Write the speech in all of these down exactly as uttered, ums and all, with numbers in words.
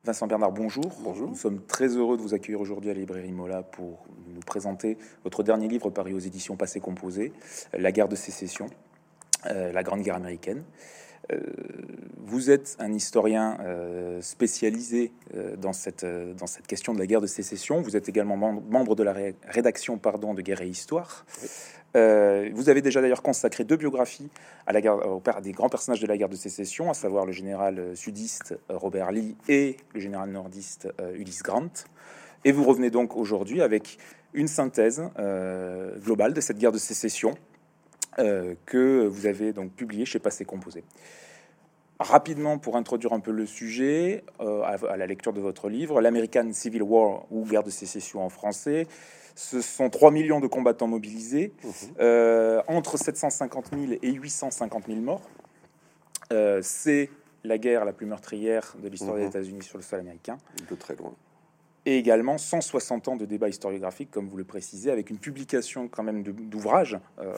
Vincent Bernard, bonjour. Bonjour. Nous sommes très heureux de vous accueillir aujourd'hui à la librairie Mola pour nous présenter votre dernier livre paru aux éditions Passé Composé, La guerre de sécession, euh, la Grande Guerre américaine. Euh, vous êtes un historien euh, spécialisé euh, dans, cette, euh, dans cette question de la guerre de sécession. Vous êtes également mem- membre de la ré- rédaction pardon, de Guerre et Histoire. Oui. Euh, vous avez déjà d'ailleurs consacré deux biographies à, la guerre, au, à des grands personnages de la guerre de sécession, à savoir le général sudiste euh, Robert Lee et le général nordiste euh, Ulysse Grant. Et vous revenez donc aujourd'hui avec une synthèse euh, globale de cette guerre de sécession euh, que vous avez donc publiée chez Passé Composé. Rapidement, pour introduire un peu le sujet, euh, à, à la lecture de votre livre, l'American Civil War, ou guerre de sécession en français, ce sont trois millions de combattants mobilisés, mmh. euh, entre sept cent cinquante mille et huit cent cinquante mille morts. Euh, c'est la guerre la plus meurtrière de l'histoire mmh. des États-Unis sur le sol américain. De très loin. Et également cent soixante ans de débats historiographiques, comme vous le précisez, avec une publication quand même de, d'ouvrages, euh,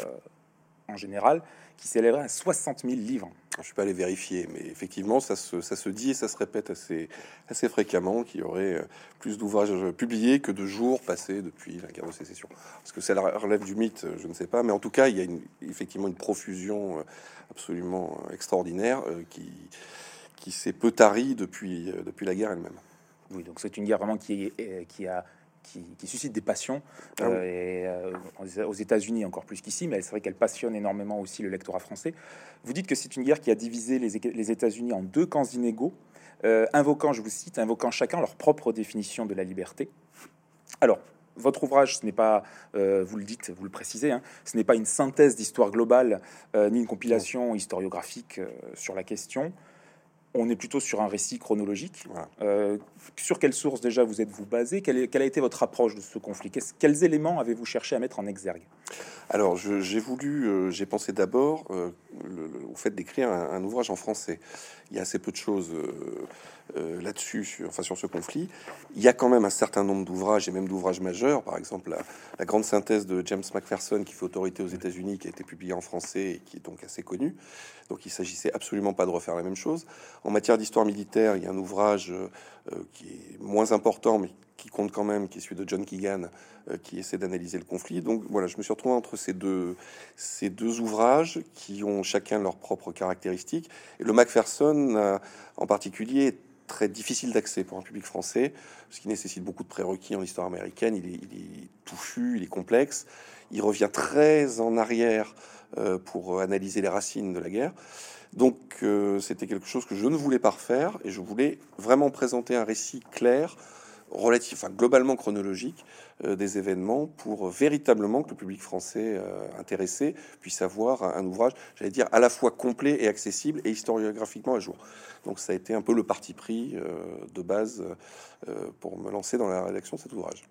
en général, qui s'élèverait à soixante mille livres. Je ne suis pas allé vérifier, mais effectivement, ça se, ça se dit et ça se répète assez, assez fréquemment qu'il y aurait plus d'ouvrages publiés que de jours passés depuis la guerre de sécession. Parce que ça relève du mythe, je ne sais pas, mais en tout cas, il y a une, effectivement une profusion absolument extraordinaire qui, qui s'est peu tarie depuis, depuis la guerre elle-même. Oui, donc c'est une guerre vraiment qui, est, qui a... Qui, qui suscite des passions, ah oui. euh, et, euh, aux États-Unis encore plus qu'ici, mais c'est vrai qu'elle passionne énormément aussi le lectorat français. Vous dites que c'est une guerre qui a divisé les, les États-Unis en deux camps inégaux, euh, invoquant, je vous cite, invoquant chacun leur propre définition de la liberté. Alors, votre ouvrage, ce n'est pas, euh, vous le dites, vous le précisez, hein, ce n'est pas une synthèse d'histoire globale, euh, ni une compilation historiographique euh, sur la question. On est plutôt sur un récit chronologique. Voilà. Euh, sur quelle source déjà vous êtes-vous basé? quelle, est, quelle a été votre approche de ce conflit? Quels éléments avez-vous cherché à mettre en exergue? Alors, je, j'ai voulu, euh, j'ai pensé d'abord euh, le, le, au fait d'écrire un, un ouvrage en français. Il y a assez peu de choses euh, euh, là-dessus, sur, enfin sur ce conflit. Il y a quand même un certain nombre d'ouvrages et même d'ouvrages majeurs. Par exemple, la, la grande synthèse de James Macpherson qui fait autorité aux États-Unis, qui a été publiée en français et qui est donc assez connu. Donc, il s'agissait absolument pas de refaire la même chose. En matière d'histoire militaire, il y a un ouvrage euh, qui est moins important, mais qui compte quand même, qui est celui de John Keegan, euh, qui essaie d'analyser le conflit. Donc voilà, je me suis retrouvé entre ces deux, ces deux ouvrages qui ont chacun leurs propres caractéristiques. Et le Macpherson, euh, en particulier, est très difficile d'accès pour un public français, ce qui nécessite beaucoup de prérequis en histoire américaine. Il est, il est touffu, il est complexe. Il revient très en arrière euh, pour analyser les racines de la guerre. Donc euh, c'était quelque chose que je ne voulais pas refaire, et je voulais vraiment présenter un récit clair, relatif, enfin globalement chronologique euh, des événements, pour euh, véritablement que le public français euh, intéressé puisse avoir un, un ouvrage, j'allais dire, à la fois complet et accessible et historiographiquement à jour. Donc ça a été un peu le parti pris euh, de base euh, pour me lancer dans la rédaction de cet ouvrage.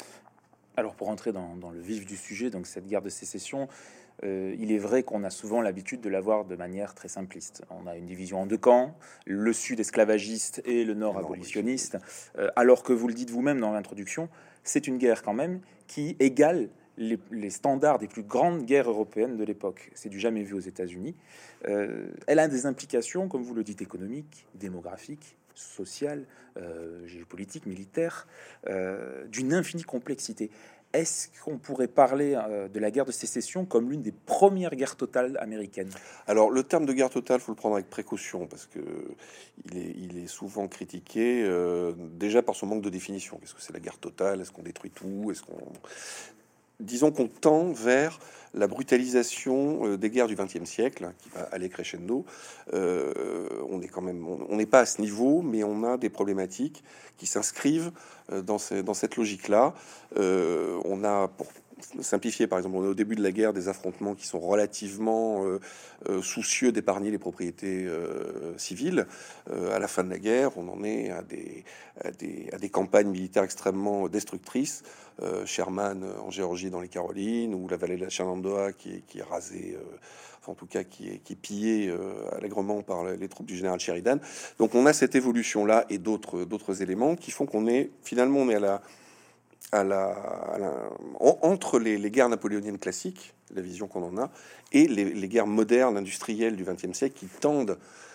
Alors pour entrer dans, dans le vif du sujet, donc cette guerre de sécession, Euh, il est vrai qu'on a souvent l'habitude de la voir de manière très simpliste. On a une division en deux camps, le sud esclavagiste et le nord abolitionniste, euh, alors que vous le dites vous-même dans l'introduction, c'est une guerre quand même qui égale les, les standards des plus grandes guerres européennes de l'époque. C'est du jamais vu aux États-Unis. Euh, elle a des implications, comme vous le dites, économiques, démographiques, sociales, euh, géopolitiques, militaires, euh, d'une infinie complexité. Est-ce qu'on pourrait parler euh, de la guerre de sécession comme l'une des premières guerres totales américaines? Alors, le terme de guerre totale, faut le prendre avec précaution, parce que il est, il est souvent critiqué euh, déjà par son manque de définition. Qu'est-ce que c'est la guerre totale? Est-ce qu'on détruit tout? Est-ce qu'on... Disons qu'on tend vers la brutalisation euh, des guerres du vingtième siècle, hein, qui va aller crescendo. Euh, on est quand même, on n'est pas à ce niveau, mais on a des problématiques qui s'inscrivent euh, dans, ces, dans cette logique-là. Euh, on a, pour simplifier, par exemple, on est au début de la guerre des affrontements qui sont relativement euh, euh, soucieux d'épargner les propriétés euh, civiles. Euh, à la fin de la guerre, on en est à des, à des, à des campagnes militaires extrêmement destructrices. Euh, Sherman en Géorgie, dans les Carolines, ou la vallée de la Shenandoah qui est, qui est rasée, euh, enfin, en tout cas qui est, qui est pillée euh, allègrement par les troupes du général Sheridan. Donc on a cette évolution-là et d'autres, d'autres éléments qui font qu'on est, finalement, on est à la À la, à la, en, entre les, les guerres napoléoniennes classiques, la vision qu'on en a, et les, les guerres modernes industrielles du vingtième siècle qui tendent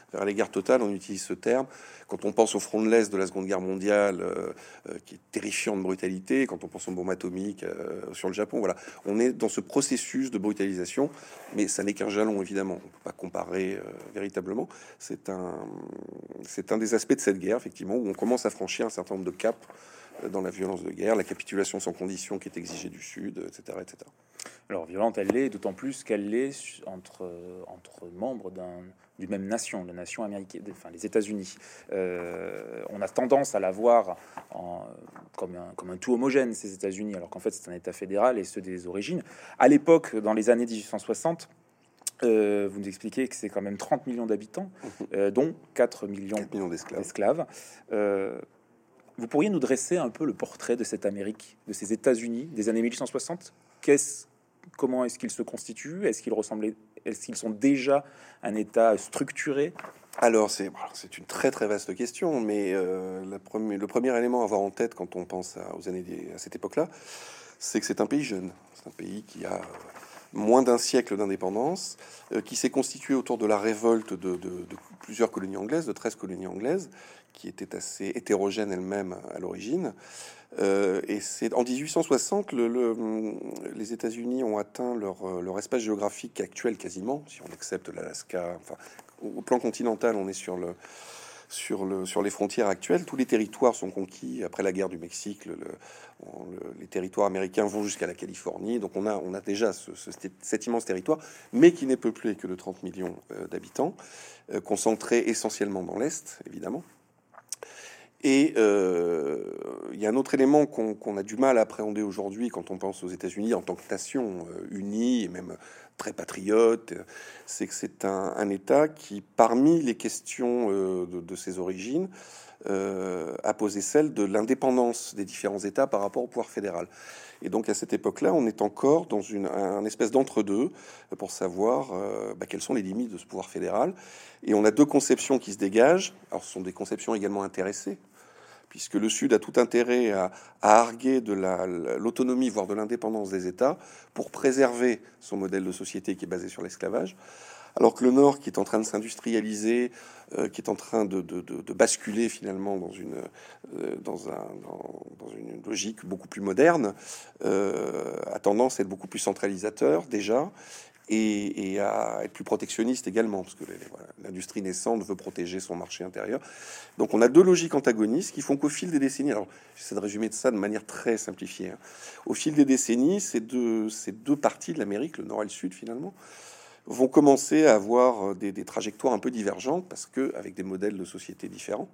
vers les guerres totales, on utilise ce terme. Quand on pense au front de l'Est de la Seconde Guerre mondiale, euh, euh, qui est terrifiant de brutalité, quand on pense aux bombes atomiques euh, sur le Japon, voilà, on est dans ce processus de brutalisation, mais ça n'est qu'un jalon, évidemment. On ne peut pas comparer euh, véritablement. C'est un, c'est un des aspects de cette guerre, effectivement, où on commence à franchir un certain nombre de caps euh, dans la violence de guerre, la capitulation sans condition qui est exigée du Sud, et cetera, et cetera. Alors violente, elle l'est, d'autant plus qu'elle l'est entre, entre membres d'un, d'une même nation, la nation américaine, enfin les États-Unis. Euh, on a tendance à la voir en, comme, un, comme un tout homogène, ces États-Unis, alors qu'en fait c'est un État fédéral et ceux des origines. À l'époque, dans les années dix-huit cent soixante, euh, vous nous expliquez que c'est quand même trente millions d'habitants, euh, dont quatre millions, quatre millions d'esclaves. d'esclaves. Euh, vous pourriez nous dresser un peu le portrait de cette Amérique, de ces États-Unis des années mille huit cent soixante? Qu'est-ce Comment est-ce qu'ils se constituent? Est-ce qu'ils ressemblaient? Est-ce qu'ils sont déjà un État structuré? Alors, c'est c'est une très très vaste question, mais euh, la première, le premier élément à avoir en tête quand on pense à, aux années des- à cette époque-là, c'est que c'est un pays jeune. C'est un pays qui a moins d'un siècle d'indépendance, euh, qui s'est constitué autour de la révolte de, de- de plusieurs colonies anglaises, de treize colonies anglaises, qui étaient assez hétérogènes elles-mêmes à l'origine. Euh, et c'est en dix-huit cent soixante, le, le- les États-Unis ont atteint leur, leur espace géographique actuel quasiment, si on accepte l'Alaska. Enfin, au plan continental, on est sur le sur le sur les frontières actuelles. Tous les territoires sont conquis après la guerre du Mexique. Le, le- on- le- les territoires américains vont jusqu'à la Californie. Donc on a on a déjà ce, ce- cet immense territoire, mais qui n'est peuplé que de trente millions euh, d'habitants, euh, concentrés essentiellement dans l'est, évidemment. Et euh, il y a un autre élément qu'on qu'on a du mal à appréhender aujourd'hui quand on pense aux États-Unis en tant que nation euh, unie et même très patriote, euh, c'est que c'est un, un État qui, parmi les questions euh, de, de ses origines, euh, a posé celle de l'indépendance des différents États par rapport au pouvoir fédéral. Et donc à cette époque-là, on est encore dans une un espèce d'entre-deux pour savoir euh, bah, quelles sont les limites de ce pouvoir fédéral. Et on a deux conceptions qui se dégagent. Alors ce sont des conceptions également intéressées, puisque le Sud a tout intérêt à, à arguer de la- l'autonomie, voire de l'indépendance des États, pour préserver son modèle de société qui est basé sur l'esclavage, alors que le Nord, qui est en train de s'industrialiser, euh, qui est en train de, de- de- de basculer finalement dans une, euh, dans, un, dans, dans une logique beaucoup plus moderne, euh, a tendance à être beaucoup plus centralisateur déjà, et, et à être plus protectionniste également, parce que les- voilà, l'industrie naissante veut protéger son marché intérieur. Donc on a deux logiques antagonistes qui font qu'au fil des décennies, alors j'essaie de résumer ça de manière très simplifiée, hein. Au fil des décennies, ces deux, ces deux parties de l'Amérique, le Nord et le Sud finalement, vont commencer à avoir des, des trajectoires un peu divergentes, parce que avec des modèles de société différents.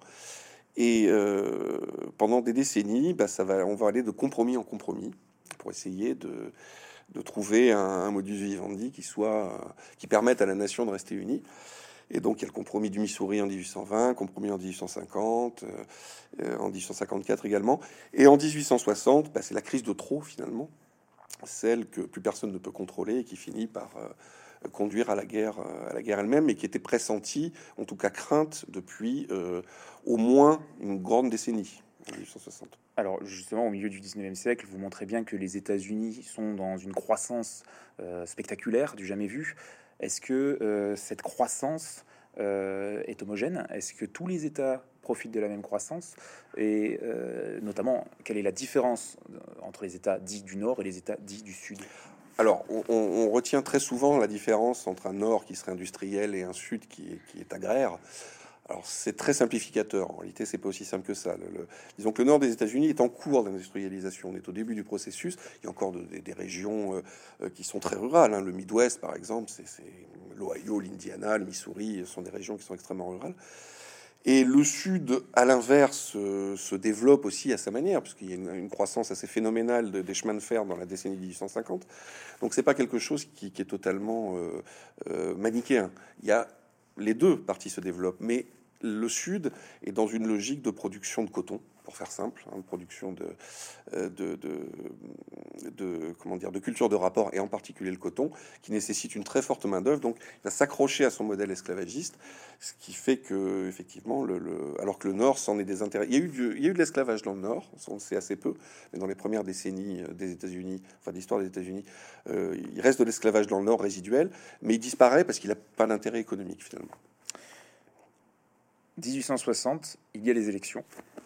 Et euh, pendant des décennies, bah, ça va, on va aller de compromis en compromis pour essayer de, de trouver un, un modus vivendi qui soit, qui permette à la nation de rester unie. Et donc, il y a le compromis du Missouri en dix-huit cent vingt, compromis en dix-huit cent cinquante, euh, en dix-huit cent cinquante-quatre également. Et en dix-huit cent soixante, bah, c'est la crise de trop, finalement, celle que plus personne ne peut contrôler et qui finit par euh, conduire à la guerre, euh, à la guerre elle-même, et qui était pressentie, en tout cas crainte, depuis euh, au moins une grande décennie, en dix-huit cent soixante. Alors justement, au milieu du dix-neuvième siècle, vous montrez bien que les États-Unis sont dans une croissance euh, spectaculaire, du jamais vu. Est-ce que euh, cette croissance euh, est homogène? Est-ce que tous les États profitent de la même croissance? Et euh, notamment, quelle est la différence euh, entre les États dits du Nord et les États dits du Sud? Alors, on, on- on retient très souvent la différence entre un Nord qui serait industriel et un Sud qui est, qui est agraire. Alors, c'est très simplificateur. En réalité, c'est pas aussi simple que ça. Le- le- disons que le nord des États-Unis est en cours d'industrialisation. On est au début du processus. Il y a encore de- des, des régions euh, euh, qui sont très rurales, hein. Le Midwest, par exemple, c'est c'est l'Ohio, l'Indiana, le Missouri, ce sont des régions qui sont extrêmement rurales. Et le Sud, à l'inverse, euh, se développe aussi à sa manière, puisqu'il y a une, une croissance assez phénoménale de- des chemins de fer dans la décennie mille huit cent cinquante. Donc, c'est pas quelque chose qui, qui est totalement euh, euh, manichéen. Il y a les deux parties se développent, mais le Sud est dans une logique de production de coton, pour faire simple, hein, de production de, euh, de, de, de, comment dire, de culture de rapport, et en particulier le coton, qui nécessite une très forte main d'œuvre. Donc, il va s'accrocher à son modèle esclavagiste, ce qui fait que, effectivement, le, le- alors que le Nord s'en est désintéressé. Il y a eu, du- il y a eu de l'esclavage dans le Nord, on le sait assez peu, mais dans les premières décennies des États-Unis, enfin, l'histoire des États-Unis, euh, il reste de l'esclavage dans le Nord résiduel, mais il disparaît parce qu'il n'a pas d'intérêt économique finalement. dix-huit cent soixante, il y a les élections.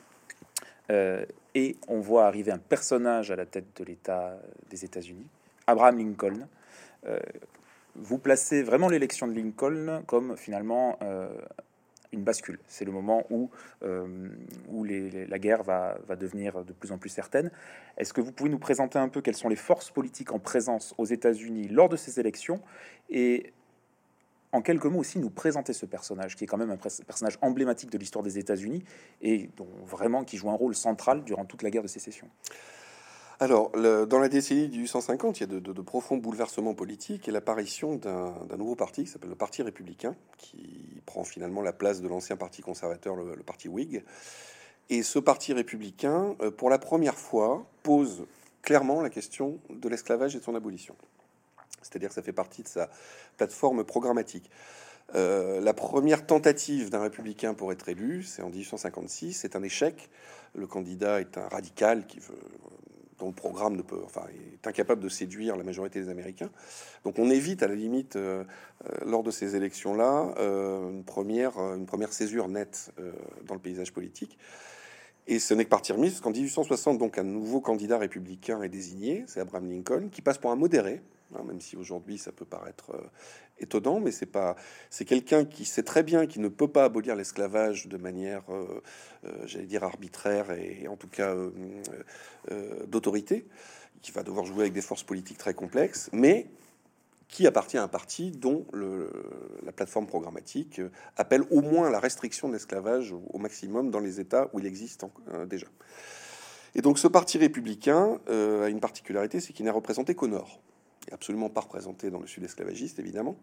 Euh, et on voit arriver un personnage à la tête de l'État des États-Unis, Abraham Lincoln. Euh, vous placez vraiment l'élection de Lincoln comme finalement euh, une bascule. C'est le moment où, euh, où les, les, la guerre va, va devenir de plus en plus certaine. Est-ce que vous pouvez nous présenter un peu quelles sont les forces politiques en présence aux États-Unis lors de ces élections, et en quelques mots aussi nous présenter ce personnage qui est quand même un personnage emblématique de l'histoire des États-Unis et dont vraiment qui joue un rôle central durant toute la guerre de sécession? Alors, le, dans la décennie de mille huit cent cinquante, il y a de, de, de profonds bouleversements politiques et l'apparition d'un nouveau parti qui s'appelle le Parti républicain, qui prend finalement la place de l'ancien parti conservateur, le, le parti Whig. Et ce parti républicain, euh, pour la première fois, pose clairement la question de l'esclavage et de son abolition. C'est-à-dire que ça fait partie de sa plateforme programmatique. Euh, la première tentative d'un républicain pour être élu, c'est en mille huit cent cinquante-six, c'est un échec. Le candidat est un radical qui veut, dont le programme ne peut, enfin, est incapable de séduire la majorité des Américains. Donc on évite à la limite, euh, euh, lors de ces élections-là, euh, une, première, une première césure nette euh, dans le paysage politique. Et ce n'est que partie remise, parce qu'en mille huit cent soixante, donc, un nouveau candidat républicain est désigné, c'est Abraham Lincoln, qui passe pour un modéré, hein, même si aujourd'hui ça peut paraître euh, étonnant, mais c'est pas, c'est quelqu'un qui sait très bien qu'il ne peut pas abolir l'esclavage de manière, euh, euh, j'allais dire, arbitraire et, et en tout cas euh, euh, d'autorité, qui va devoir jouer avec des forces politiques très complexes, mais qui appartient à un parti dont le, la plateforme programmatique appelle au moins à la restriction de l'esclavage au, au maximum dans les États où il existe en, euh, déjà. Et donc ce parti républicain euh, a une particularité, c'est qu'il n'est représenté qu'au nord. Il n'est absolument pas représenté dans le sud esclavagiste, évidemment.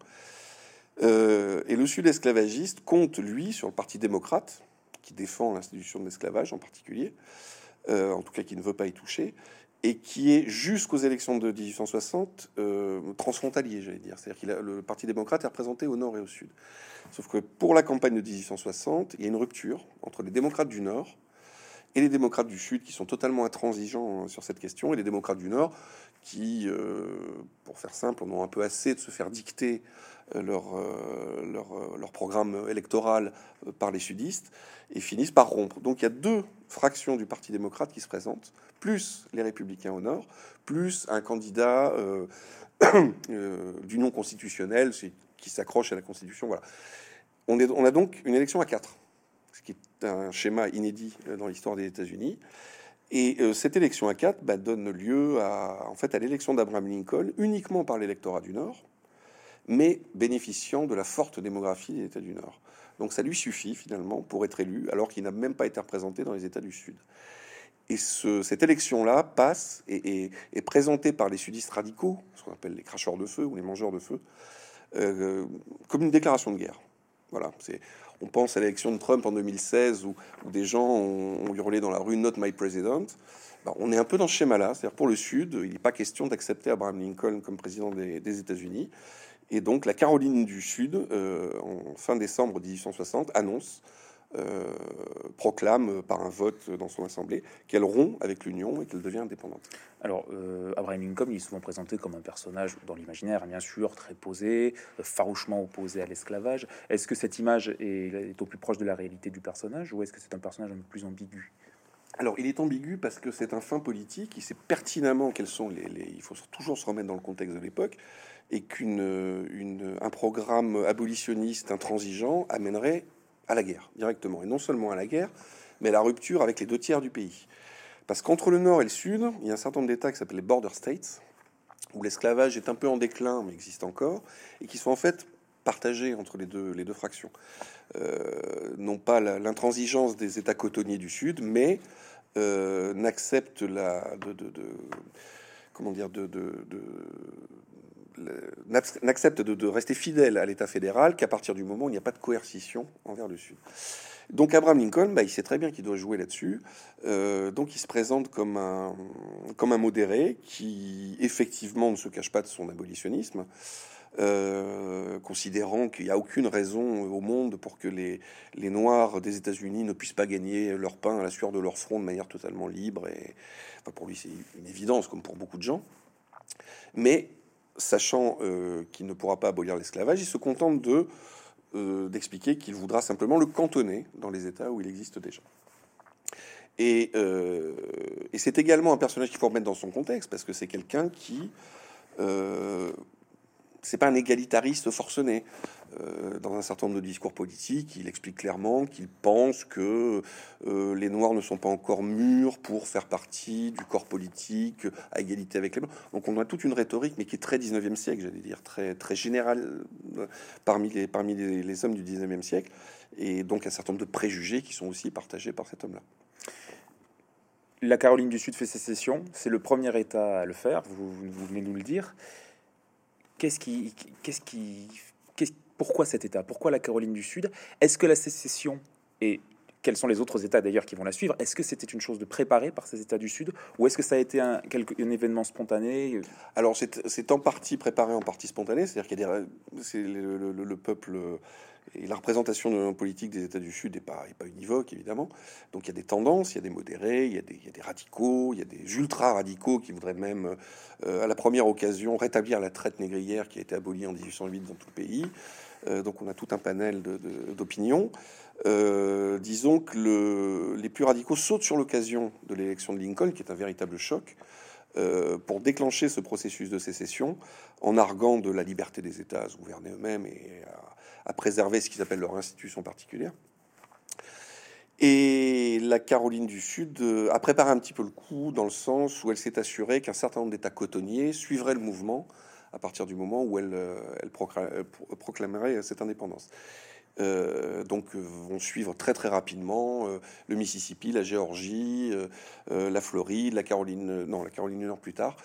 Euh, et le sud esclavagiste compte, lui, sur le parti démocrate, qui défend l'institution de l'esclavage en particulier, euh, en tout cas qui ne veut pas y toucher, et qui est jusqu'aux élections de mille huit cent soixante euh, transfrontalier, j'allais dire. C'est-à-dire que le Parti démocrate est représenté au nord et au sud. Sauf que pour la campagne de mille huit cent soixante, il y a une rupture entre les démocrates du nord et les démocrates du sud, qui sont totalement intransigeants sur cette question, et les démocrates du nord qui, euh, pour faire simple, en ont un peu assez de se faire dicter leur, euh, leur, leur programme électoral par les sudistes, et finissent par rompre. Donc il y a deux fractions du Parti démocrate qui se présentent, plus les républicains au nord, plus un candidat euh, euh, d'union constitutionnelle qui s'accroche à la Constitution. Voilà. On, est, on a donc une élection à quatre, ce qui est un schéma inédit dans l'histoire des États-Unis. Et euh, cette élection à quatre bah, donne lieu à, en fait, à l'élection d'Abraham Lincoln uniquement par l'électorat du Nord, mais bénéficiant de la forte démographie des États du Nord. Donc ça lui suffit finalement pour être élu, alors qu'il n'a même pas été représenté dans les États du Sud. Et ce, cette élection-là passe et est présentée par les sudistes radicaux, ce qu'on appelle les cracheurs de feu ou les mangeurs de feu, euh, comme une déclaration de guerre. Voilà, c'est... On pense à l'élection de Trump en deux mille seize où, où des gens ont, ont hurlé dans la rue « Not my president ». Ben, on est un peu dans ce schéma-là. C'est-à-dire pour le Sud, il n'est pas question d'accepter Abraham Lincoln comme président des, des États-Unis. Et donc la Caroline du Sud, euh, en fin décembre mille huit cent soixante, annonce, euh, proclame par un vote dans son assemblée qu'elle rompt avec l'Union et qu'elle devient indépendante. Alors, euh, Abraham Lincoln, il est souvent présenté comme un personnage dans l'imaginaire, bien sûr, très posé, euh, farouchement opposé à l'esclavage. Est-ce que cette image est, est au plus proche de la réalité du personnage, ou est-ce que c'est un personnage un peu plus ambigu? Alors, il est ambigu parce que c'est un fin politique. Il sait pertinemment quels sont les, les... Il faut toujours se remettre dans le contexte de l'époque, et qu'une une, un programme abolitionniste intransigeant amènerait à la guerre directement, et non seulement à la guerre, mais à la rupture avec les deux tiers du pays. Parce qu'entre le Nord et le Sud, il y a un certain nombre d'États qui s'appellent les Border States, où l'esclavage est un peu en déclin, mais existe encore, et qui sont en fait partagés entre les deux, les deux fractions. Euh, non pas l'intransigeance des États cotonniers du Sud, mais euh, n'accepte la... De, de, de, comment dire de, de, de n'accepte de, de rester fidèle à l'État fédéral qu'à partir du moment où il n'y a pas de coercition envers le Sud. Donc Abraham Lincoln, bah, il sait très bien qu'il doit jouer là-dessus. Euh, donc il se présente comme un, comme un modéré qui, effectivement, ne se cache pas de son abolitionnisme, euh, considérant qu'il n'y a aucune raison au monde pour que les, les Noirs des États-Unis ne puissent pas gagner leur pain à la sueur de leur front de manière totalement libre. Et, enfin, pour lui, c'est une évidence, comme pour beaucoup de gens. Mais sachant euh, qu'il ne pourra pas abolir l'esclavage, il se contente de euh, d'expliquer qu'il voudra simplement le cantonner dans les États où il existe déjà. Et, euh, et c'est également un personnage qu'il faut remettre dans son contexte, parce que c'est quelqu'un qui... Euh, c'est pas un égalitariste forcené. Euh, dans un certain nombre de discours politiques, il explique clairement qu'il pense que euh, les Noirs ne sont pas encore mûrs pour faire partie du corps politique à égalité avec les Blancs. Donc on a toute une rhétorique, mais qui est très dix-neuvième siècle, j'allais dire, très, très générale euh, parmi, les, parmi les, les hommes du dix-neuvième siècle, et donc un certain nombre de préjugés qui sont aussi partagés par cet homme-là. La Caroline du Sud fait sécession, c'est le premier État à le faire, vous, vous venez de nous le dire. Qu'est-ce qui, qu'est-ce qui, qu'est-ce, pourquoi cet État? Pourquoi la Caroline du Sud? Est-ce que la sécession, et quels sont les autres États d'ailleurs qui vont la suivre, est-ce que c'était une chose de préparée par ces États du Sud, ou est-ce que ça a été un, quelque, un événement spontané? Alors c'est, c'est en partie préparé, en partie spontané, c'est-à-dire qu'il y a des, c'est le, le, le peuple... Et la représentation politique des États du Sud n'est pas, est pas univoque, évidemment. Donc il y a des tendances, il y a des modérés, il y a des, il y a des radicaux, il y a des ultra-radicaux qui voudraient même, euh, à la première occasion, rétablir la traite négrière qui a été abolie en dix-huit cent huit dans tout le pays. Euh, donc on a tout un panel de, de, d'opinions. Euh, disons que le, les plus radicaux sautent sur l'occasion de l'élection de Lincoln, qui est un véritable choc, euh, pour déclencher ce processus de sécession, en arguant de la liberté des États à se gouverner eux-mêmes et à à préserver ce qu'ils appellent leur institution particulière. Et la Caroline du Sud a préparé un petit peu le coup, dans le sens où elle s'est assurée qu'un certain nombre d'États cotonniers suivraient le mouvement à partir du moment où elle, elle proclamerait cette indépendance. Euh, donc vont suivre très très rapidement euh, le Mississippi, la Géorgie, euh, euh, la Floride, la Caroline, non la Caroline du Nord plus tard,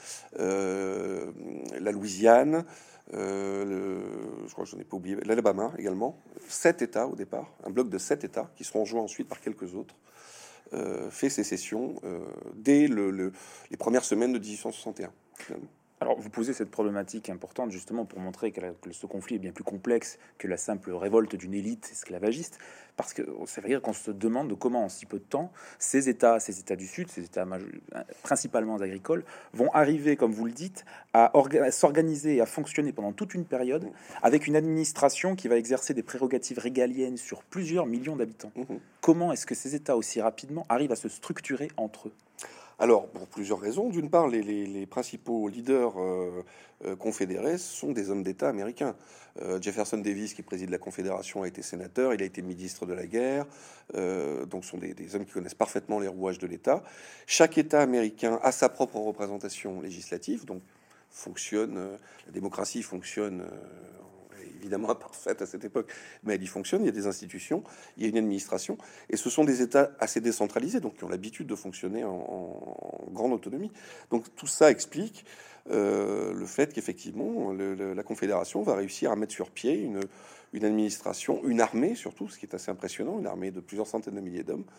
euh, la Louisiane, euh, le, je crois que je n'en ai pas oublié, l'Alabama également. Sept États au départ, un bloc de sept États qui seront rejoints ensuite par quelques autres, euh, fait sécession euh, dès le, le, les premières semaines de dix-huit cent soixante et un. Finalement. Alors, vous posez cette problématique importante justement pour montrer que, la, que ce conflit est bien plus complexe que la simple révolte d'une élite esclavagiste, parce que ça veut dire qu'on se demande de comment, en si peu de temps, ces États, ces États du Sud, ces États principalement agricoles, vont arriver, comme vous le dites, à, à s'organiser et à fonctionner pendant toute une période avec une administration qui va exercer des prérogatives régaliennes sur plusieurs millions d'habitants. Mmh. Comment est-ce que ces États aussi rapidement arrivent à se structurer entre eux? Alors, pour plusieurs raisons. D'une part, les, les, les principaux leaders euh, euh, confédérés sont des hommes d'État américains. Euh, Jefferson Davis, qui préside la Confédération, a été sénateur, il a été ministre de la guerre. Euh, donc, ce sont des, des hommes qui connaissent parfaitement les rouages de l'État. Chaque État américain a sa propre représentation législative, donc fonctionne, euh, la démocratie fonctionne... Euh, évidemment imparfaite à cette époque, mais elle y fonctionne, il y a des institutions, il y a une administration, et ce sont des États assez décentralisés, donc qui ont l'habitude de fonctionner en, en, en grande autonomie. Donc tout ça explique euh, le fait qu'effectivement, le, le, la Confédération va réussir à mettre sur pied une, une administration, une armée surtout, ce qui est assez impressionnant, une armée de plusieurs centaines de milliers d'hommes,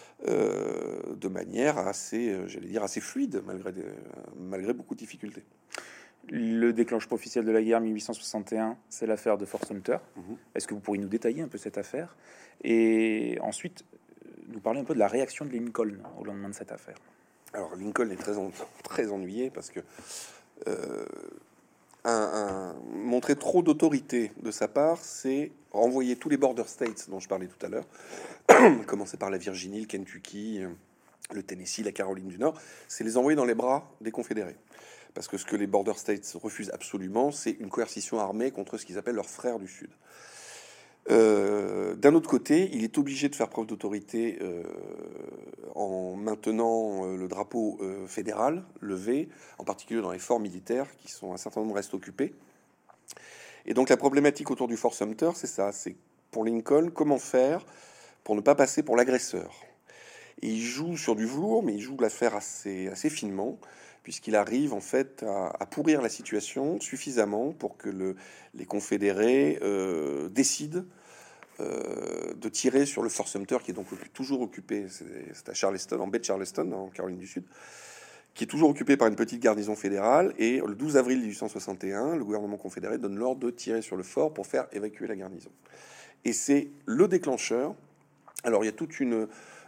euh, de manière assez, j'allais dire, assez fluide, malgré, des, malgré beaucoup de difficultés. Le déclenchement officiel de la guerre mille huit cent soixante et un, c'est l'affaire de Fort Sumter. Mmh. Est-ce que vous pourriez nous détailler un peu cette affaire? Et ensuite, nous parler un peu de la réaction de Lincoln au lendemain de cette affaire. Alors, Lincoln est très, en, très ennuyé parce que euh, un, un, montrer trop d'autorité de sa part, c'est renvoyer tous les border states dont je parlais tout à l'heure, commencer par la Virginie, le Kentucky, le Tennessee, la Caroline du Nord, c'est les envoyer dans les bras des Confédérés. Parce que ce que les border states refusent absolument, c'est une coercition armée contre ce qu'ils appellent leurs frères du Sud. Euh, d'un autre côté, il est obligé de faire preuve d'autorité euh, en maintenant euh, le drapeau euh, fédéral levé, en particulier dans les forts militaires, qui sont un certain nombre restent occupés. Et donc la problématique autour du Fort Sumter, c'est ça, c'est pour Lincoln, comment faire pour ne pas passer pour l'agresseur. Et il joue sur du velours, mais il joue l'affaire assez, assez finement, puisqu'il arrive en fait à, à pourrir la situation suffisamment pour que le, les confédérés euh, décident euh, de tirer sur le Fort Sumter, qui est donc toujours occupé, c'est à Charleston, en baie de Charleston, en Caroline du Sud, qui est toujours occupé par une petite garnison fédérale. Et le douze avril dix-huit cent soixante et un, le gouvernement confédéré donne l'ordre de tirer sur le fort pour faire évacuer la garnison. Et c'est le déclencheur. Alors il y a toute une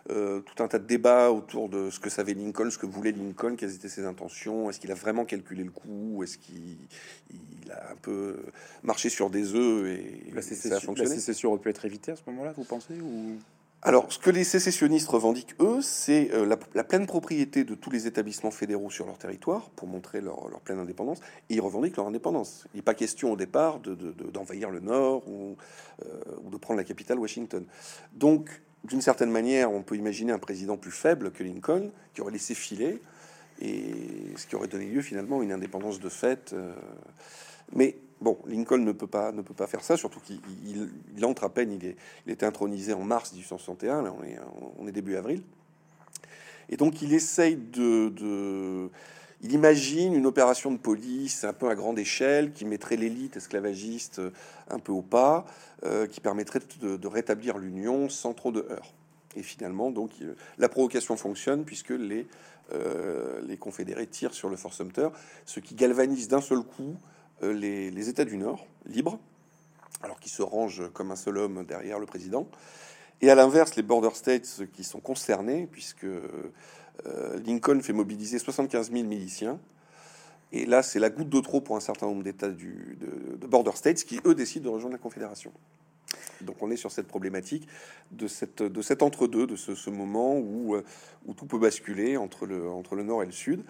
euh, tout un tas de débats autour de ce que savait Lincoln, ce que voulait Lincoln, quelles étaient ses intentions, est-ce qu'il a vraiment calculé le coup, est-ce qu'il il a un peu marché sur des œufs et, La et ça a sécession, la fonctionné. sécession aurait pu être évitée à ce moment-là, vous pensez ou... Alors, ce que les sécessionnistes revendiquent, eux, c'est euh, la, la pleine propriété de tous les établissements fédéraux sur leur territoire pour montrer leur, leur pleine indépendance. Et ils revendiquent leur indépendance. Il n'est pas question au départ de, de- de- d'envahir le Nord ou, euh, ou de prendre la capitale Washington. Donc, d'une certaine manière, on peut imaginer un président plus faible que Lincoln qui aurait laissé filer, et ce qui aurait donné lieu finalement à une indépendance de fait. euh, mais bon, Lincoln ne peut pas, ne peut pas faire ça, surtout qu'il il, il entre à peine, il, est, il était intronisé en mars dix-huit cent soixante et un, là on est, on est début avril. Et donc il essaye de, de- Il imagine une opération de police un peu à grande échelle qui mettrait l'élite esclavagiste un peu au pas, euh, qui permettrait de, de rétablir l'Union sans trop de heurts. Et finalement, donc, il- la provocation fonctionne puisque les, euh, les confédérés tirent sur le Fort Sumter, ce qui galvanise d'un seul coup euh, les, les États du Nord, libres, alors qu'ils se rangent comme un seul homme derrière le président. Et à l'inverse, les border states qui sont concernés, puisque euh, Lincoln fait mobiliser soixante-quinze mille miliciens. Et là, c'est la goutte de trop pour un certain nombre d'États du, de, de border states qui, eux, décident de rejoindre la Confédération. Donc on est sur cette problématique de, cette, de cet entre-deux, de ce, ce moment où, euh, où tout peut basculer entre le, entre le nord et le sud.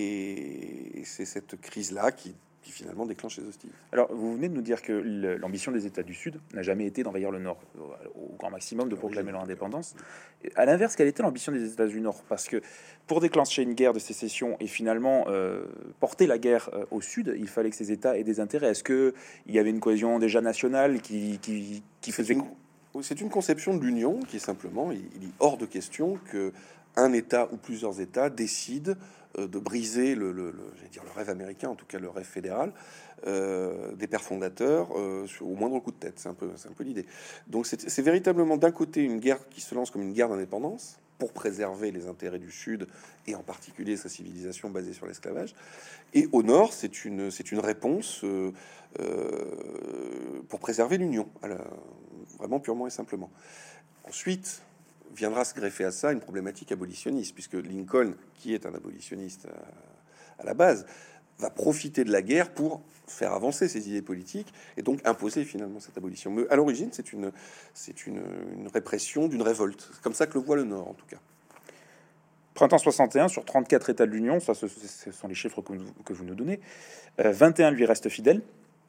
Et c'est cette crise-là qui, qui finalement déclenche les hostilités. Alors, vous venez de nous dire que le- l'ambition des États du Sud n'a jamais été d'envahir le Nord, au, au grand maximum, de proclamer leur indépendance. Et à l'inverse, quelle était l'ambition des États du Nord? Parce que pour déclencher une guerre de sécession et finalement euh, porter la guerre euh, au Sud, il fallait que ces États aient des intérêts. Est-ce qu'il y avait une cohésion déjà nationale qui, qui, qui C'est faisait... une, oui, c'est une conception de l'Union qui est simplement, il, il est hors de question que un État ou plusieurs États décident euh, de briser le, le, le- j'allais dire le rêve américain, en tout cas le rêve fédéral, euh, des pères fondateurs euh, sur- au moindre coup de tête. C'est un peu, c'est un peu l'idée. Donc c'est c'est véritablement d'un côté une guerre qui se lance comme une guerre d'indépendance pour préserver les intérêts du Sud et en particulier sa civilisation basée sur l'esclavage. Et au nord, c'est une, c'est une réponse euh, euh, pour préserver l'Union, à la- vraiment purement et simplement. Ensuite, viendra se greffer à ça une problématique abolitionniste, puisque Lincoln, qui est un abolitionniste à, à la base, va profiter de la guerre pour faire avancer ses idées politiques et donc imposer finalement cette abolition. Mais à l'origine, c'est une, c'est une, une répression d'une révolte. C'est comme ça que le voit le Nord, en tout cas. Printemps soixante et un, sur trente-quatre États de l'Union, ça ce, ce sont les chiffres que, vous- que vous nous donnez, euh, vingt et un lui restent fidèles.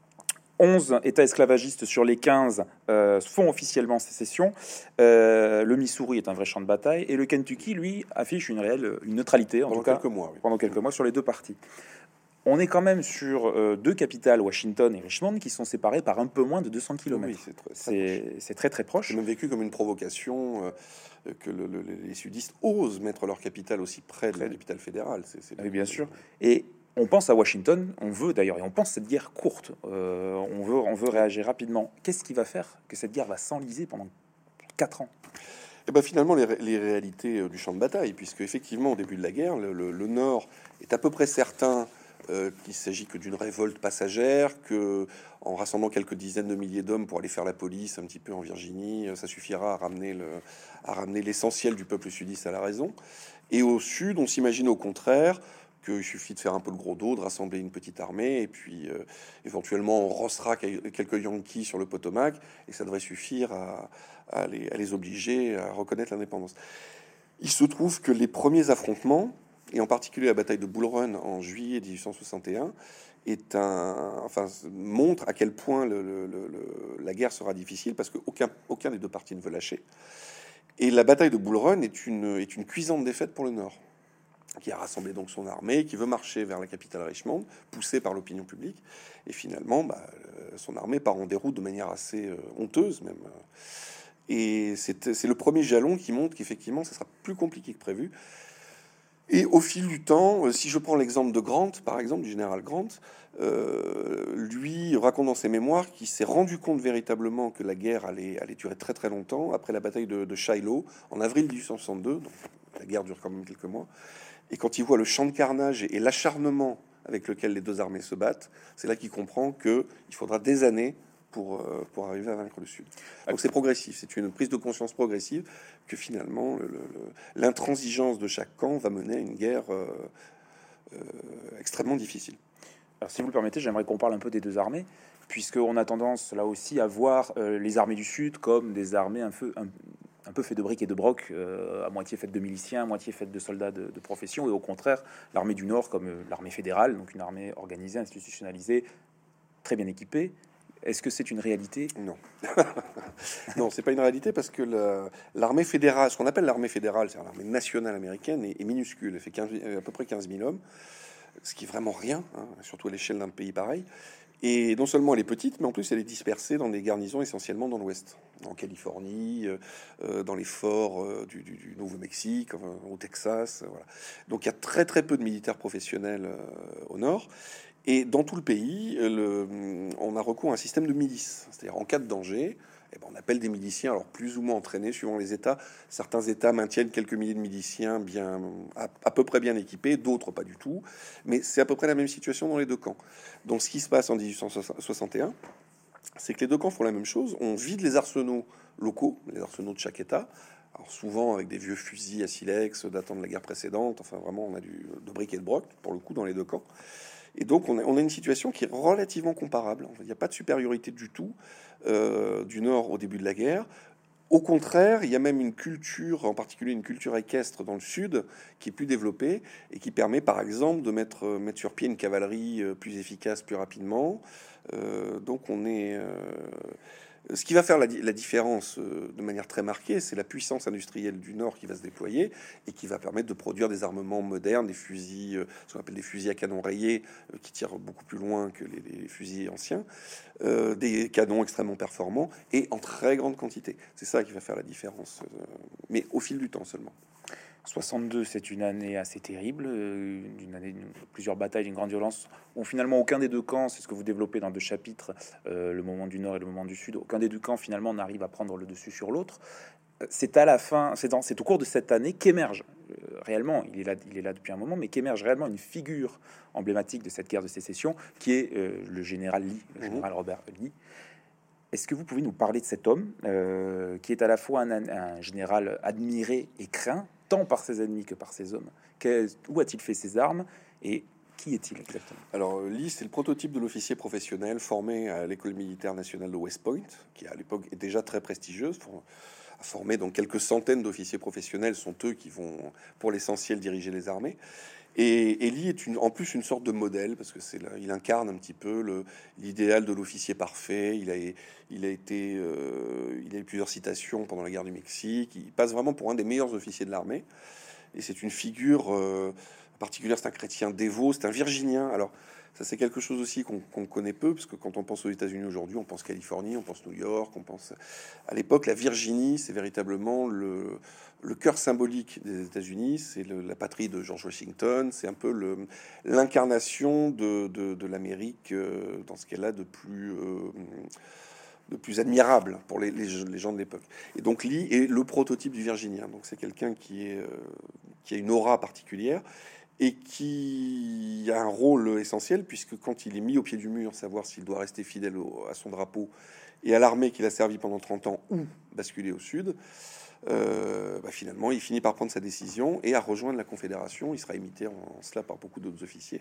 onze États esclavagistes sur les quinze euh, font officiellement sécession. Euh, le Missouri est un vrai champ de bataille. Et le Kentucky, lui, affiche une réelle une neutralité, en Pendant tout cas, quelques mois, oui. pendant quelques mois, sur les deux parties. On est quand même sur euh, deux capitales, Washington et Richmond, qui sont séparées par un peu moins de deux cents Oui, kilomètres. c'est très, très proche. C'est c'est très, très proche. C'est même vécu comme une provocation euh, que le- le- les sudistes osent mettre leur capitale aussi près de la Près. capitale fédérale. C'est, c'est- Oui, bien sûr. Et on pense à Washington, on veut d'ailleurs, et on pense cette guerre courte. Euh, on, veut, on veut réagir rapidement. Qu'est-ce qui va faire que cette guerre va s'enliser pendant quatre ans? Et ben finalement, les, ré- les réalités euh, du champ de bataille, puisque effectivement, au début de la guerre, le, le- le Nord est à peu près certain euh, qu'il s'agit que d'une révolte passagère, que en rassemblant quelques dizaines de milliers d'hommes pour aller faire la police un petit peu en Virginie, euh, ça suffira à ramener le, à ramener l'essentiel du peuple sudiste à la raison. Et au sud, on s'imagine au contraire qu'il suffit de faire un peu le gros dos, de rassembler une petite armée, et puis euh, éventuellement on rossera quel- quelques Yankees sur le Potomac, et ça devrait suffire à, à les, à les obliger à reconnaître l'indépendance. Il se trouve que les premiers affrontements, et en particulier la bataille de Bull Run en juillet mille huit cent soixante et un, est un, enfin, montre à quel point le- le- le- le- la guerre sera difficile, parce qu'aucun aucun des deux parties ne veut lâcher. Et la bataille de Bull Run est une, est une cuisante défaite pour le Nord, qui a rassemblé donc son armée, qui veut marcher vers la capitale Richmond, poussé par l'opinion publique. Et finalement, bah, euh, son armée part en déroute de manière assez euh, honteuse même. Et c'est c'est le premier jalon qui montre qu'effectivement, ça sera plus compliqué que prévu. Et au fil du temps, euh, si je prends l'exemple de Grant, par exemple, du général Grant, euh, lui raconte dans ses mémoires qu'il s'est rendu compte véritablement que la guerre allait, allait durer très très longtemps après la bataille de, de Shiloh en avril mille huit cent soixante-deux. Donc la guerre dure quand même quelques mois. Et quand il voit le champ de carnage et, et l'acharnement avec lequel les deux armées se battent, c'est là qu'il comprend que il faudra des années pour, euh, pour arriver à vaincre le Sud. Donc c'est progressif, c'est une prise de conscience progressive que finalement le, le, le, l'intransigeance de chaque camp va mener à une guerre euh, euh, extrêmement difficile. Alors, si vous le permettez, j'aimerais qu'on parle un peu des deux armées, puisqu'on a tendance là aussi à voir euh, les armées du Sud comme des armées un peu, un, un peu faites de briques et de broc, euh, à moitié faites de miliciens, à moitié faites de soldats de, de profession, et au contraire, l'armée du Nord comme euh, l'armée fédérale, donc une armée organisée, institutionnalisée, très bien équipée. Est-ce que c'est une réalité? Non. Non, c'est pas une réalité parce que la, l'armée fédérale, ce qu'on appelle l'armée fédérale, c'est l'armée nationale américaine, est, est minuscule. Elle fait quinze, à peu près quinze mille hommes, ce qui est vraiment rien, hein, surtout à l'échelle d'un pays pareil. Et non seulement elle est petite, mais en plus elle est dispersée dans des garnisons essentiellement dans l'Ouest, en Californie, euh, dans les forts euh, du, du, du Nouveau-Mexique, enfin, au Texas. Voilà. Donc il y a très très peu de militaires professionnels euh, au Nord. Et dans tout le pays, le, on a recours à un système de milices. C'est-à-dire en cas de danger, eh ben, on appelle des miliciens, alors plus ou moins entraînés suivant les États. Certains États maintiennent quelques milliers de miliciens bien, à, à peu près bien équipés, d'autres pas du tout. Mais c'est à peu près la même situation dans les deux camps. Donc ce qui se passe en dix-huit cent soixante et un, c'est que les deux camps font la même chose. On vide les arsenaux locaux, les arsenaux de chaque État. Alors souvent avec des vieux fusils à silex datant de la guerre précédente. Enfin vraiment, on a du, de briques et de broc, pour le coup, dans les deux camps. Et donc, on a, on a une situation qui est relativement comparable. Il n'y a pas de supériorité du tout euh, du Nord au début de la guerre. Au contraire, il y a même une culture, en particulier une culture équestre dans le Sud, qui est plus développée et qui permet, par exemple, de mettre, mettre sur pied une cavalerie plus efficace, plus rapidement. Euh, donc, on est... Euh, Ce qui va faire la, la différence euh, de manière très marquée, c'est la puissance industrielle du Nord qui va se déployer et qui va permettre de produire des armements modernes, des fusils, euh, ce qu'on appelle des fusils à canon rayé, euh, qui tirent beaucoup plus loin que les, les fusils anciens, euh, des canons extrêmement performants et en très grande quantité. C'est ça qui va faire la différence, euh, mais au fil du temps seulement. soixante-deux, c'est une année assez terrible, euh, d'une année de plusieurs batailles, d'une grande violence, où finalement aucun des deux camps, c'est ce que vous développez dans deux chapitres, euh, le moment du Nord et le moment du Sud, aucun des deux camps finalement n'arrive à prendre le dessus sur l'autre. C'est à la fin, c'est dans, c'est au cours de cette année qu'émerge euh, réellement, il est là, il est là depuis un moment, mais qu'émerge réellement une figure emblématique de cette guerre de sécession, qui est euh, le général Lee, le général Robert Lee. Est-ce que vous pouvez nous parler de cet homme euh, qui est à la fois un, un général admiré et craint, tant par ses ennemis que par ses hommes? Qu'est, où a-t-il fait ses armes et qui est-il exactement? Alors, Lee, c'est le prototype de l'officier professionnel formé à l'école militaire nationale de West Point, qui à l'époque est déjà très prestigieuse. Pour, a formé donc quelques centaines d'officiers professionnels, sont eux qui vont pour l'essentiel diriger les armées. Et, et Lee est une, en plus une sorte de modèle parce que c'est là, il incarne un petit peu le, l'idéal de l'officier parfait. Il a, il a été, euh, il a eu plusieurs citations pendant la guerre du Mexique. Il passe vraiment pour un des meilleurs officiers de l'armée. Et c'est une figure euh, particulière. C'est un chrétien dévot. C'est un Virginien. Alors ça, c'est quelque chose aussi qu'on, qu'on connaît peu, parce que quand on pense aux États-Unis aujourd'hui, on pense Californie, on pense New York, on pense à l'époque la Virginie, c'est véritablement le le cœur symbolique des États-Unis, c'est le, la patrie de George Washington, c'est un peu le, l'incarnation de, de, de l'Amérique euh, dans ce qu'elle a de plus, euh, de plus admirable pour les, les, les gens de l'époque. Et donc Lee est le prototype du Virginien. Donc c'est quelqu'un qui, est, euh, qui a une aura particulière et qui a un rôle essentiel, puisque quand il est mis au pied du mur, savoir s'il doit rester fidèle au, à son drapeau et à l'armée qu'il a servi pendant trente ans ou basculer au sud, Euh, bah finalement, il finit par prendre sa décision et à rejoindre la Confédération. Il sera imité en, en cela par beaucoup d'autres officiers.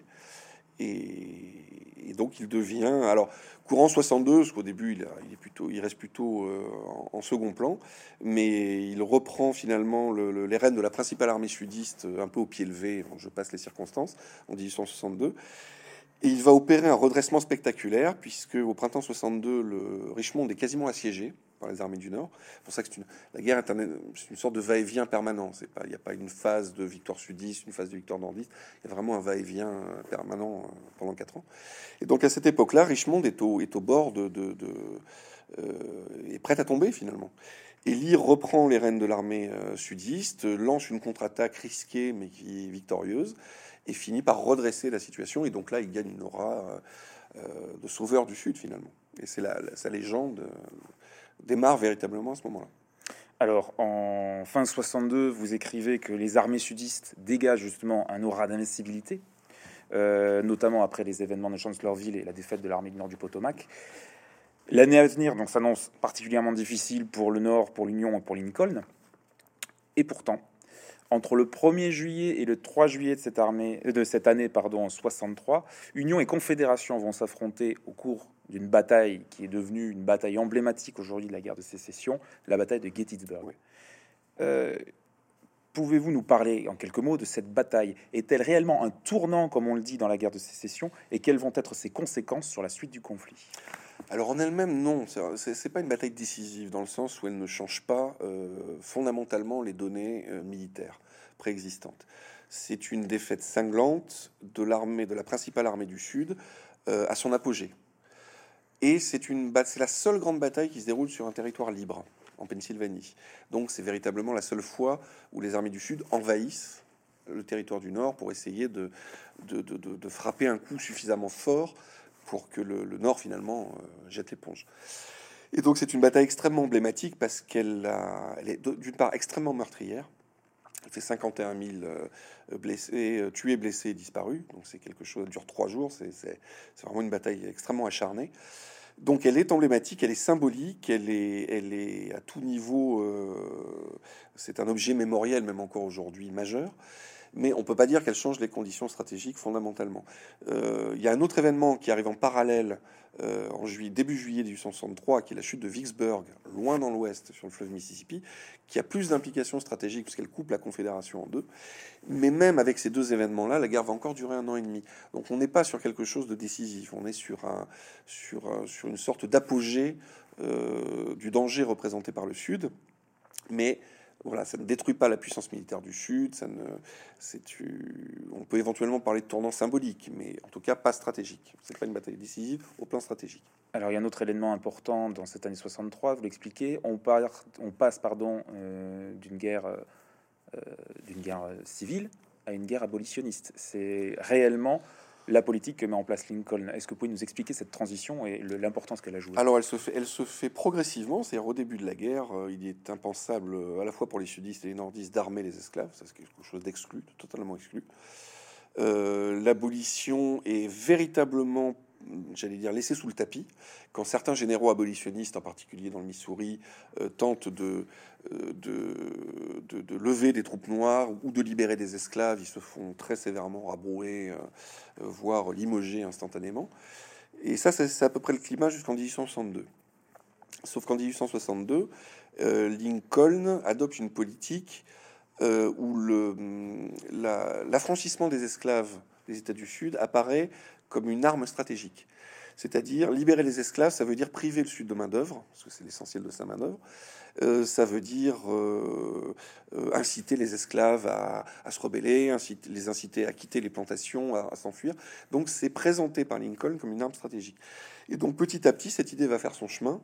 Et, et donc, il devient, alors, courant soixante-deux, parce qu'au début, il, a, il, est plutôt, il reste plutôt euh, en, en second plan, mais il reprend finalement le, le, les rênes de la principale armée sudiste, un peu au pied levé, je passe les circonstances, en dix-huit cent soixante-deux. Et il va opérer un redressement spectaculaire, puisque au printemps soixante-deux, le Richmond est quasiment assiégé par les armées du Nord. C'est pour ça que c'est une, la guerre est, un, c'est une sorte de va-et-vient permanent. C'est pas, il n'y a pas une phase de victoire sudiste, une phase de victoire nordiste. Il y a vraiment un va-et-vient permanent pendant quatre ans. Et donc à cette époque-là, Richmond est au, est au bord de, de, de euh, est prête à tomber finalement. Et Lee reprend les rênes de l'armée euh, sudiste, lance une contre-attaque risquée mais qui est victorieuse, et finit par redresser la situation. Et donc là, il gagne une aura euh, de sauveur du Sud, finalement. Et c'est la, la, sa légende euh, démarre véritablement à ce moment-là. Alors, en fin soixante-deux, vous écrivez que les armées sudistes dégagent justement un aura d'invincibilité, euh, notamment après les événements de Chancellorsville et la défaite de l'armée du Nord du Potomac. L'année à venir donc s'annonce particulièrement difficile pour le Nord, pour l'Union et pour Lincoln. Et pourtant, entre le premier juillet et le trois juillet de cette, armée, de cette année pardon, en soixante-trois, Union et Confédération vont s'affronter au cours d'une bataille qui est devenue une bataille emblématique aujourd'hui de la guerre de sécession, la bataille de Gettysburg. Oui. Euh, Pouvez-vous nous parler en quelques mots de cette bataille? Est-elle réellement un tournant, comme on le dit dans la guerre de sécession, et quelles vont être ses conséquences sur la suite du conflit? Alors en elle-même, non, c'est c'est pas une bataille décisive dans le sens où elle ne change pas euh, fondamentalement les données euh, militaires préexistantes. C'est une défaite cinglante de l'armée, de la principale armée du Sud euh, à son apogée. Et c'est une, ba- c'est la seule grande bataille qui se déroule sur un territoire libre, en Pennsylvanie. Donc c'est véritablement la seule fois où les armées du Sud envahissent le territoire du Nord pour essayer de, de, de, de- de frapper un coup suffisamment fort pour que le, le Nord finalement euh, jette l'éponge. Et donc c'est une bataille extrêmement emblématique parce qu'elle a- elle est d'une part extrêmement meurtrière. Elle fait cinquante et un mille euh, blessés, euh, tués, blessés, disparus. Donc c'est quelque chose qui dure trois jours. C'est c'est- c'est vraiment une bataille extrêmement acharnée. Donc elle est emblématique, elle est symbolique, elle est, elle est à tout niveau. euh, c'est un objet mémoriel, même encore aujourd'hui, majeur. Mais on peut pas dire qu'elle change les conditions stratégiques fondamentalement. Euh, Il y a un autre événement qui arrive en parallèle euh, en juillet, début juillet mille huit cent soixante-trois, qui est la chute de Vicksburg, loin dans l'ouest, sur le fleuve Mississippi, qui a plus d'implications stratégiques puisqu'elle coupe la Confédération en deux. Mais même avec ces deux événements-là, la guerre va encore durer un an et demi. Donc on n'est pas sur quelque chose de décisif, on est sur, un, sur, un- sur une sorte d'apogée euh, du danger représenté par le Sud. Mais voilà, ça ne détruit pas la puissance militaire du Sud. Ça ne, c'est, on peut éventuellement parler de tournant symbolique, mais en tout cas pas stratégique. C'est pas une bataille décisive au plan stratégique. Alors, il y a un autre élément important dans cette année soixante-trois, vous l'expliquez, on, part, on passe pardon, euh, d'une guerre, euh, d'une guerre civile à une guerre abolitionniste. C'est réellement la politique que met en place Lincoln. Est-ce que vous pouvez nous expliquer cette transition et le- l'importance qu'elle a jouée? Alors elle se fait, elle se fait progressivement, c'est-à-dire au début de la guerre, euh, il est impensable euh, à la fois pour les sudistes et les nordistes d'armer les esclaves, ça c'est quelque chose d'exclu, totalement exclu. Euh, l'abolition est véritablement, j'allais dire, laissée sous le tapis. Quand certains généraux abolitionnistes, en particulier dans le Missouri, euh, tentent de, euh, de, de, de lever des troupes noires ou de libérer des esclaves, ils se font très sévèrement rabrouer, euh, euh, voire limoger instantanément. Et ça, c'est c'est à peu près le climat jusqu'en mille huit cent soixante-deux. Sauf qu'en mille huit cent soixante-deux, euh, Lincoln adopte une politique euh, où le, la- l'affranchissement des esclaves des États du Sud apparaît comme une arme stratégique. C'est-à-dire, libérer les esclaves, ça veut dire priver le Sud de main-d'œuvre, parce que c'est l'essentiel de sa main-d'œuvre. Euh, ça veut dire euh, euh, inciter les esclaves à, à se rebeller, inciter, les inciter à quitter les plantations, à, à s'enfuir. Donc, c'est présenté par Lincoln comme une arme stratégique. Et donc, petit à petit, cette idée va faire son chemin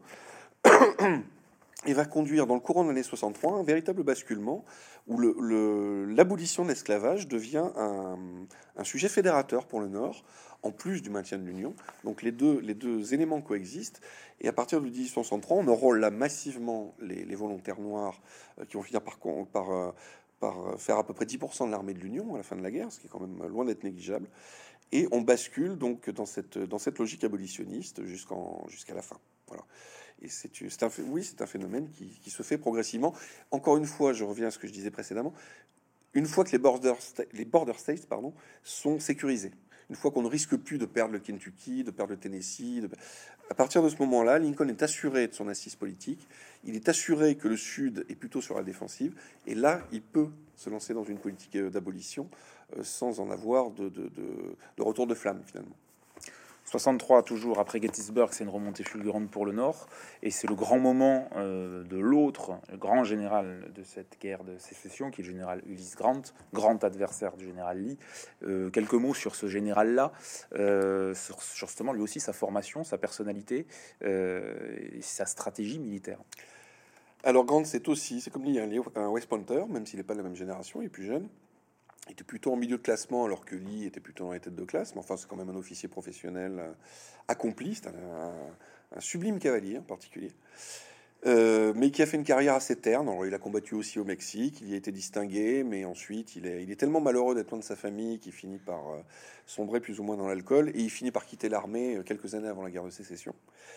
et va conduire dans le courant de l'année soixante-trois un véritable basculement où le- le- l'abolition de l'esclavage devient un, un sujet fédérateur pour le Nord, en plus du maintien de l'Union. Donc les deux, les deux éléments coexistent. Et à partir de mille huit cent soixante-trois, on enrôle là massivement les, les volontaires noirs euh, qui vont finir par, con- par, euh, par euh, faire à peu près dix pour cent de l'armée de l'Union à la fin de la guerre, ce qui est quand même loin d'être négligeable. Et on bascule donc dans cette, dans cette logique abolitionniste jusqu'en, jusqu'à la fin. Voilà. Et c'est, c'est un, phé- oui, c'est un phénomène qui, qui se fait progressivement. Encore une fois, je reviens à ce que je disais précédemment. Une fois que les border, sta- les border states pardon, sont sécurisés, une fois qu'on ne risque plus de perdre le Kentucky, de perdre le Tennessee, de- à partir de ce moment-là, Lincoln est assuré de son assise politique. Il est assuré que le Sud est plutôt sur la défensive. Et là, il peut se lancer dans une politique euh, d'abolition euh, sans en avoir de, de, de- de retour de flamme, finalement. soixante-trois, toujours après Gettysburg, c'est une remontée fulgurante pour le Nord, et c'est le grand moment euh, de l'autre grand général de cette guerre de sécession, qui est le général Ulysses Grant, grand adversaire du général Lee. Euh, quelques mots sur ce général-là, euh, sur, sur justement lui aussi sa formation, sa personnalité, euh, et sa stratégie militaire. Alors Grant, c'est aussi, c'est comme lui, un, un West Pointer, même s'il n'est pas de la même génération, il est plus jeune. Il était plutôt en milieu de classement, alors que Lee était plutôt dans les têtes de classe. Mais enfin, c'est quand même un officier professionnel euh, accompli. C'est un, un- un sublime cavalier en particulier. Euh, mais qui a fait une carrière assez terne. Alors, il a combattu aussi au Mexique, il y a été distingué, mais ensuite, il est, il est tellement malheureux d'être loin de sa famille qu'il finit par euh, sombrer plus ou moins dans l'alcool, et il finit par quitter l'armée euh, quelques années avant la guerre de sécession.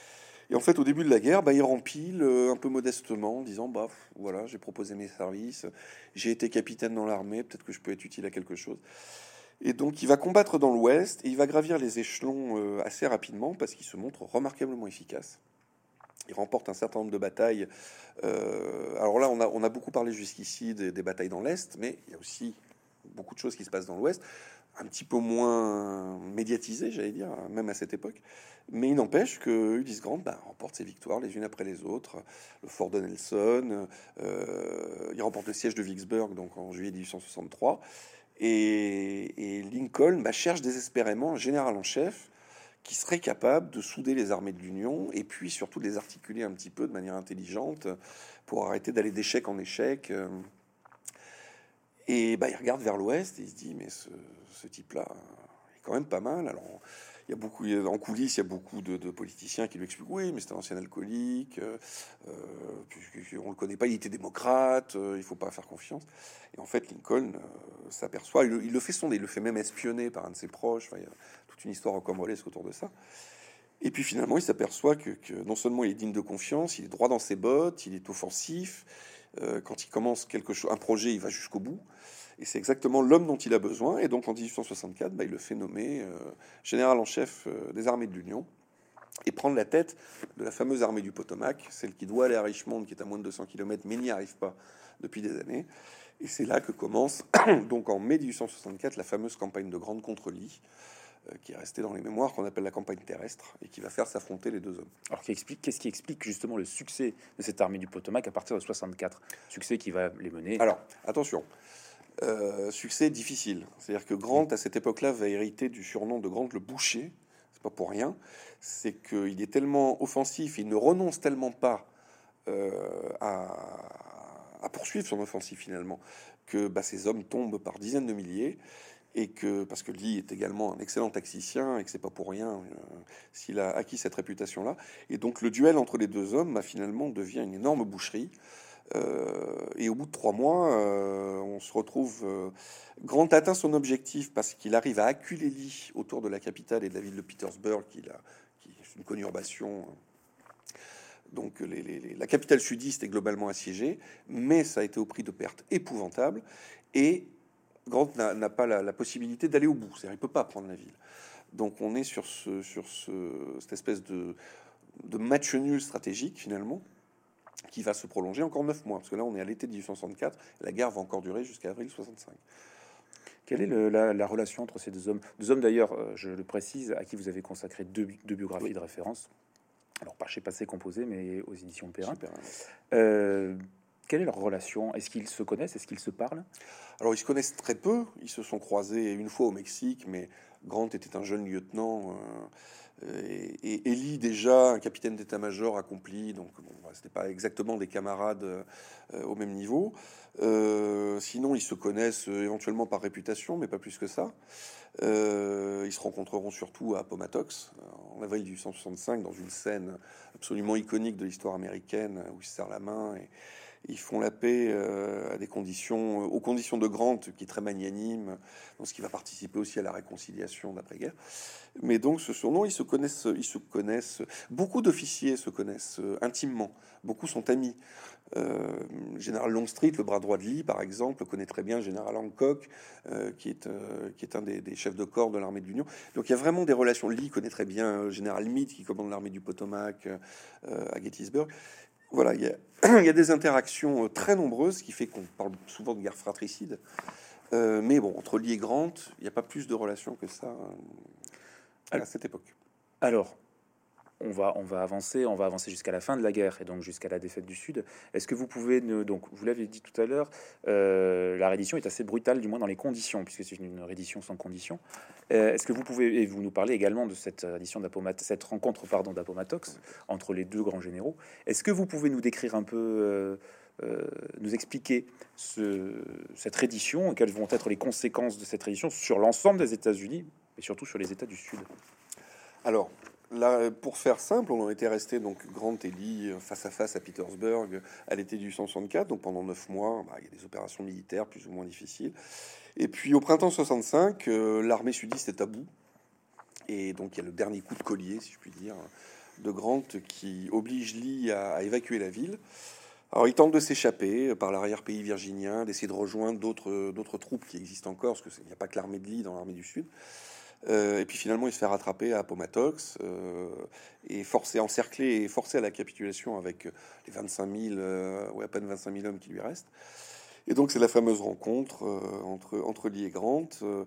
Et en fait, au début de la guerre, bah, il rempile euh, un peu modestement, en disant, bah voilà, j'ai proposé mes services, j'ai été capitaine dans l'armée, peut-être que je peux être utile à quelque chose. Et donc, il va combattre dans l'Ouest et il va gravir les échelons euh, assez rapidement parce qu'il se montre remarquablement efficace. Il remporte un certain nombre de batailles. Euh, alors là, on a, on a beaucoup parlé jusqu'ici des, des batailles dans l'Est, mais il y a aussi beaucoup de choses qui se passent dans l'Ouest, un petit peu moins médiatisées, j'allais dire, même à cette époque. Mais il n'empêche que Ulysse Grant bah, remporte ses victoires les unes après les autres. Le fort de Nelson, euh, il remporte le siège de Vicksburg donc en juillet mille huit cent soixante-trois. Et, et Lincoln bah, cherche désespérément un général en chef qui serait capable de souder les armées de l'Union et puis surtout de les articuler un petit peu de manière intelligente pour arrêter d'aller d'échec en échec. Et bah, il regarde vers l'ouest et il se dit mais ce, ce type-là est quand même pas mal. Alors il y a beaucoup en coulisses, il y a beaucoup de, de politiciens qui lui expliquent oui, mais c'est un ancien alcoolique, euh, euh, on le connaît pas, il était démocrate, euh, il faut pas faire confiance. Et en fait, Lincoln euh, s'aperçoit, il, il le fait sonder, il le fait même espionner par un de ses proches. Enfin, il y a toute une histoire rocambolesque autour de ça. Et puis finalement, il s'aperçoit que, que non seulement il est digne de confiance, il est droit dans ses bottes, il est offensif. Euh, quand il commence quelque chose, un projet, il va jusqu'au bout. Et c'est exactement l'homme dont il a besoin. Et donc en dix-huit cent soixante-quatre, bah, il le fait nommer euh, général en chef euh, des armées de l'Union et prendre la tête de la fameuse armée du Potomac, celle qui doit aller à Richmond, qui est à moins de deux cents kilomètres, mais n'y arrive pas depuis des années. Et c'est là que commence, donc en mai mille huit cent soixante-quatre, la fameuse campagne de Grande contre Lee, euh, qui est restée dans les mémoires, qu'on appelle la campagne terrestre, et qui va faire s'affronter les deux hommes. Alors, qui explique, qu'est-ce qui explique justement le succès de cette armée du Potomac à partir de soixante-quatre? Succès qui va les mener. Alors, attention. Euh, succès difficile. C'est-à-dire que Grant, à cette époque-là, va hériter du surnom de Grant le boucher. C'est pas pour rien. C'est qu'il est tellement offensif, il ne renonce tellement pas euh, à, à poursuivre son offensive finalement, que bah, ces hommes tombent par dizaines de milliers. Et que, parce que Lee est également un excellent tacticien et que c'est pas pour rien euh, s'il a acquis cette réputation-là. Et donc le duel entre les deux hommes, bah, finalement, devient une énorme boucherie. Euh, et au bout de trois mois, euh, on se retrouve. Euh, Grant atteint son objectif parce qu'il arrive à acculer Lee autour de la capitale et de la ville de Petersburg, qui, a, qui est une conurbation. Donc les, les, les, la capitale sudiste est globalement assiégée, mais ça a été au prix de pertes épouvantables. Et Grant n'a pas la, la possibilité d'aller au bout, c'est-à-dire il peut pas prendre la ville. Donc on est sur, ce, sur ce, cette espèce de, de match nul stratégique finalement, qui va se prolonger encore neuf mois, parce que là on est à l'été mille huit cent soixante-quatre, la guerre va encore durer jusqu'à avril soixante-cinq. Quelle est le, la, la relation entre ces deux hommes? Deux hommes d'ailleurs, euh, je le précise, à qui vous avez consacré deux, deux biographies oui. de référence. Alors pas chez Passé Composé, mais aux éditions Perrin. Euh, quelle est leur relation? Est-ce qu'ils se connaissent? Est-ce qu'ils se parlent? Alors ils se connaissent très peu. Ils se sont croisés une fois au Mexique, mais Grant était un jeune lieutenant. Euh, Et, et Lee, déjà un capitaine d'état-major accompli, donc bon, c'était pas exactement des camarades euh, au même niveau. Euh, sinon, ils se connaissent euh, éventuellement par réputation, mais pas plus que ça. Euh, ils se rencontreront surtout à Appomattox en avril mille huit cent soixante-cinq, dans une scène absolument iconique de l'histoire américaine où ils se serrent la main et ils font la paix euh, à des conditions, aux conditions de Grant, qui est très magnanime, dans ce qui va participer aussi à la réconciliation d'après-guerre. Mais donc, ce surnom, ils se connaissent, ils se connaissent. Beaucoup d'officiers se connaissent euh, intimement. Beaucoup sont amis. Euh, général Longstreet, le bras droit de Lee, par exemple, connaît très bien le général Hancock, euh, qui est euh, qui est un des, des chefs de corps de l'armée de l'Union. Donc, il y a vraiment des relations. Lee connaît très bien le général Meade, qui commande l'armée du Potomac euh, à Gettysburg. Voilà, il y, a, il y a des interactions très nombreuses, qui fait qu'on parle souvent de guerre fratricide. Euh, mais bon, entre Lee et Grant, il n'y a pas plus de relations que ça euh, à cette époque. Alors, on va, on va avancer, on va avancer jusqu'à la fin de la guerre et donc jusqu'à la défaite du Sud. Est-ce que vous pouvez, ne, donc vous l'avez dit tout à l'heure, euh, la reddition est assez brutale, du moins dans les conditions, puisque c'est une reddition sans condition. Euh, est-ce que vous pouvez, et vous nous parlez également de cette reddition d'Appomattox, cette rencontre pardon d'Appomattox entre les deux grands généraux. Est-ce que vous pouvez nous décrire un peu, euh, euh, nous expliquer ce, cette reddition et quelles vont être les conséquences de cette reddition sur l'ensemble des États-Unis et surtout sur les États du Sud? Alors, là, pour faire simple, on en était resté donc Grant et Lee face à face à Petersburg à l'été mille huit cent soixante-quatre. Donc pendant neuf mois, bah, il y a des opérations militaires plus ou moins difficiles. Et puis au printemps soixante-cinq, euh, l'armée sudiste est à bout. Et donc il y a le dernier coup de collier, si je puis dire, de Grant qui oblige Lee à, à évacuer la ville. Alors, il tente de s'échapper par l'arrière-pays virginien, d'essayer de rejoindre d'autres d'autres troupes qui existent encore, parce qu'il n'y a pas que l'armée de Lee dans l'armée du Sud. Euh, et puis finalement, il se fait rattraper à Appomattox euh, et forcé, encerclé et forcé à la capitulation avec les vingt-cinq mille, euh, ou à peine vingt-cinq mille hommes qui lui restent. Et donc, c'est la fameuse rencontre euh, entre, entre Lee et Grant, euh,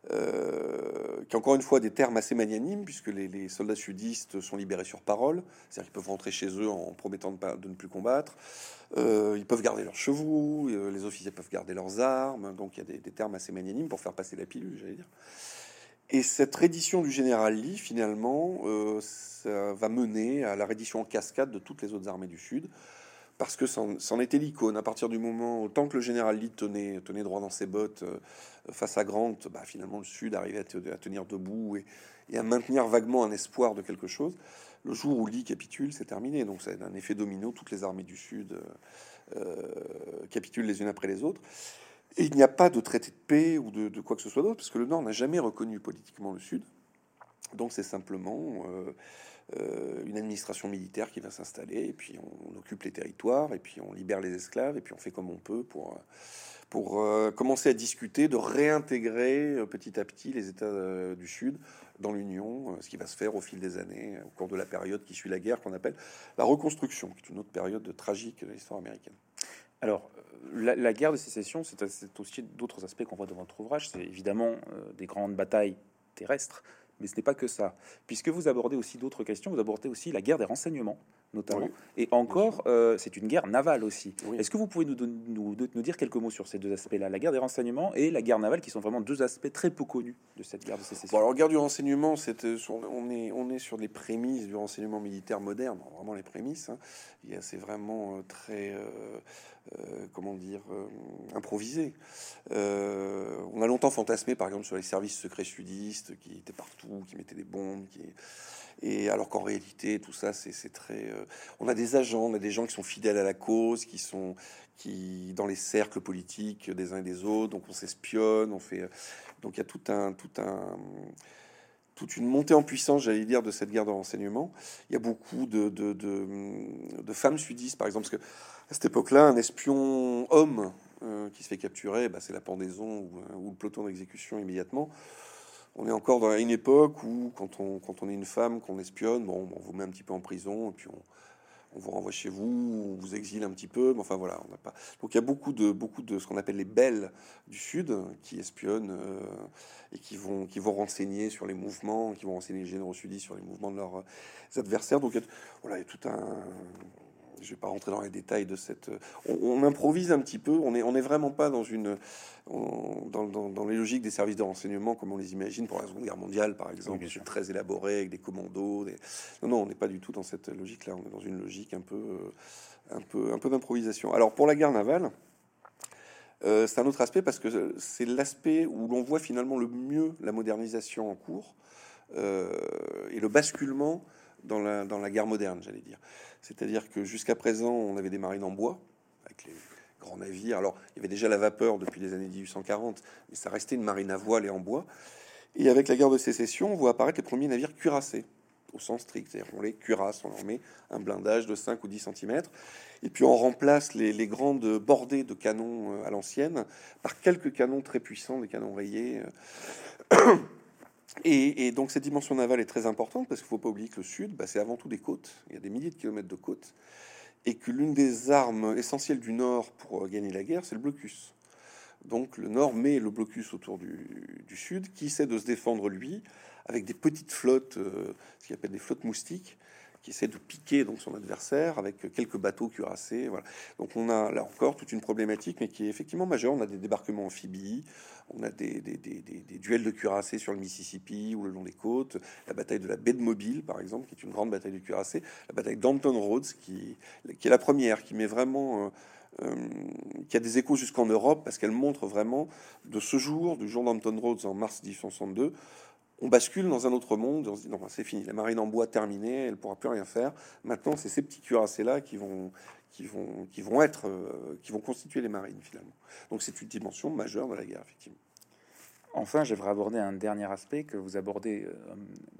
euh, qui, encore une fois, des termes assez magnanimes, puisque les, les soldats sudistes sont libérés sur parole, c'est-à-dire qu'ils peuvent rentrer chez eux en promettant de, pas, de ne plus combattre. Euh, ils peuvent garder leurs chevaux, euh, les officiers peuvent garder leurs armes. Donc, il y a des, des termes assez magnanimes pour faire passer la pilule, j'allais dire. Et cette reddition du général Lee, finalement, euh, ça va mener à la reddition en cascade de toutes les autres armées du Sud, parce que c'en, c'en était l'icône. À partir du moment, autant que le général Lee tenait, tenait droit dans ses bottes euh, face à Grant, bah, finalement le Sud arrivait à, te, à tenir debout et, et à maintenir vaguement un espoir de quelque chose. Le jour où Lee capitule, c'est terminé. Donc c'est un effet domino, toutes les armées du Sud euh, euh, capitulent les unes après les autres. Et il n'y a pas de traité de paix ou de, de quoi que ce soit d'autre, parce que le Nord n'a jamais reconnu politiquement le Sud. Donc c'est simplement euh, euh, une administration militaire qui va s'installer, et puis on, on occupe les territoires, et puis on libère les esclaves, et puis on fait comme on peut pour, pour euh, commencer à discuter de réintégrer euh, petit à petit les États euh, du Sud dans l'Union, euh, ce qui va se faire au fil des années, au cours de la période qui suit la guerre, qu'on appelle la Reconstruction, qui est une autre période tragique de l'histoire américaine. Alors, la, la guerre de sécession, c'est, c'est aussi d'autres aspects qu'on voit dans votre ouvrage. C'est évidemment euh, des grandes batailles terrestres, mais ce n'est pas que ça. Puisque vous abordez aussi d'autres questions, vous abordez aussi la guerre des renseignements, notamment. Oui, et encore, euh, c'est une guerre navale aussi. Oui. Est-ce que vous pouvez nous, don- nous, nous dire quelques mots sur ces deux aspects-là, la guerre des renseignements et la guerre navale, qui sont vraiment deux aspects très peu connus de cette guerre de sécession? Bon, alors, guerre du renseignement, c'est, on, est, on est sur les prémices du renseignement militaire moderne, vraiment les prémices. Hein. Il y a, c'est vraiment euh, très, euh, euh, comment dire, euh, improvisé. Euh, on a longtemps fantasmé, par exemple, sur les services secrets sudistes qui étaient partout, qui mettaient des bombes, qui... Et alors qu'en réalité, tout ça, c'est, c'est très. Euh, on a des agents, on a des gens qui sont fidèles à la cause, qui sont qui dans les cercles politiques des uns et des autres. Donc on s'espionne, on fait. Donc il y a tout un, tout un, toute une montée en puissance, j'allais dire, de cette guerre de renseignement. Il y a beaucoup de, de, de, de femmes sudistes, par exemple, parce que à cette époque-là, un espion homme euh, qui se fait capturer, bah, c'est la pendaison ou, ou le peloton d'exécution immédiatement. On est encore dans une époque où, quand on, quand on est une femme, qu'on espionne, bon, on vous met un petit peu en prison, et puis on, on vous renvoie chez vous, on vous exile un petit peu, mais enfin voilà, on n'a pas. Donc il y a beaucoup de, beaucoup de ce qu'on appelle les belles du Sud qui espionnent euh, et qui vont, qui vont renseigner sur les mouvements, qui vont renseigner les généraux sudistes sur les mouvements de leurs euh, adversaires. Donc il y a, voilà, il y a tout un. Je vais pas rentrer dans les détails de cette. On, on improvise un petit peu. On est, on est vraiment pas dans une, on- dans, dans, dans les logiques des services de renseignement comme on les imagine pour la Seconde Guerre mondiale, par exemple. Oui, bien C'est sûr. très élaboré avec des commandos. Des... Non, non, on n'est pas du tout dans cette logique-là. On est dans une logique un peu, euh, un peu, un peu d'improvisation. Alors pour la guerre navale, euh, c'est un autre aspect parce que c'est l'aspect où l'on voit finalement le mieux la modernisation en cours euh, et le basculement dans la, dans la guerre moderne, j'allais dire. C'est-à-dire que jusqu'à présent, on avait des marines en bois, avec les grands navires. Alors, il y avait déjà la vapeur depuis les années dix-huit cent quarante, mais ça restait une marine à voile et en bois. Et avec la guerre de sécession, on voit apparaître les premiers navires cuirassés, au sens strict. C'est-à-dire qu'on les cuirasse, on leur met un blindage de cinq ou dix centimètres. Et puis on remplace les, les grandes bordées de canons euh, à l'ancienne par quelques canons très puissants, des canons rayés. euh, Et, et donc cette dimension navale est très importante parce qu'il ne faut pas oublier que le Sud, bah, c'est avant tout des côtes. Il y a des milliers de kilomètres de côtes. Et que l'une des armes essentielles du Nord pour euh, gagner la guerre, c'est le blocus. Donc le Nord met le blocus autour du, du Sud, qui essaie de se défendre lui, avec des petites flottes, euh, ce qu'il appelle des flottes moustiques, qui essaie de piquer donc son adversaire avec quelques bateaux cuirassés. Voilà. Donc on a là encore toute une problématique, mais qui est effectivement majeure. On a des débarquements amphibies, on a des, des, des, des, des duels de cuirassés sur le Mississippi ou le long des côtes. La bataille de la baie de Mobile, par exemple, qui est une grande bataille de cuirassés. La bataille d'Hampton Roads, qui, qui est la première, qui met vraiment... Euh, euh, qui a des échos jusqu'en Europe, parce qu'elle montre vraiment de ce jour, du jour d'Hampton Roads en mars dix-huit cent soixante-deux, on bascule dans un autre monde. On se dit non, c'est fini, la marine en bois terminée, elle pourra plus rien faire. Maintenant, c'est ces petits cuirassés là qui vont, qui vont, qui vont être, euh, qui vont constituer les marines finalement. Donc c'est une dimension majeure de la guerre, effectivement. Enfin, j'aimerais aborder un dernier aspect que vous abordez euh, donc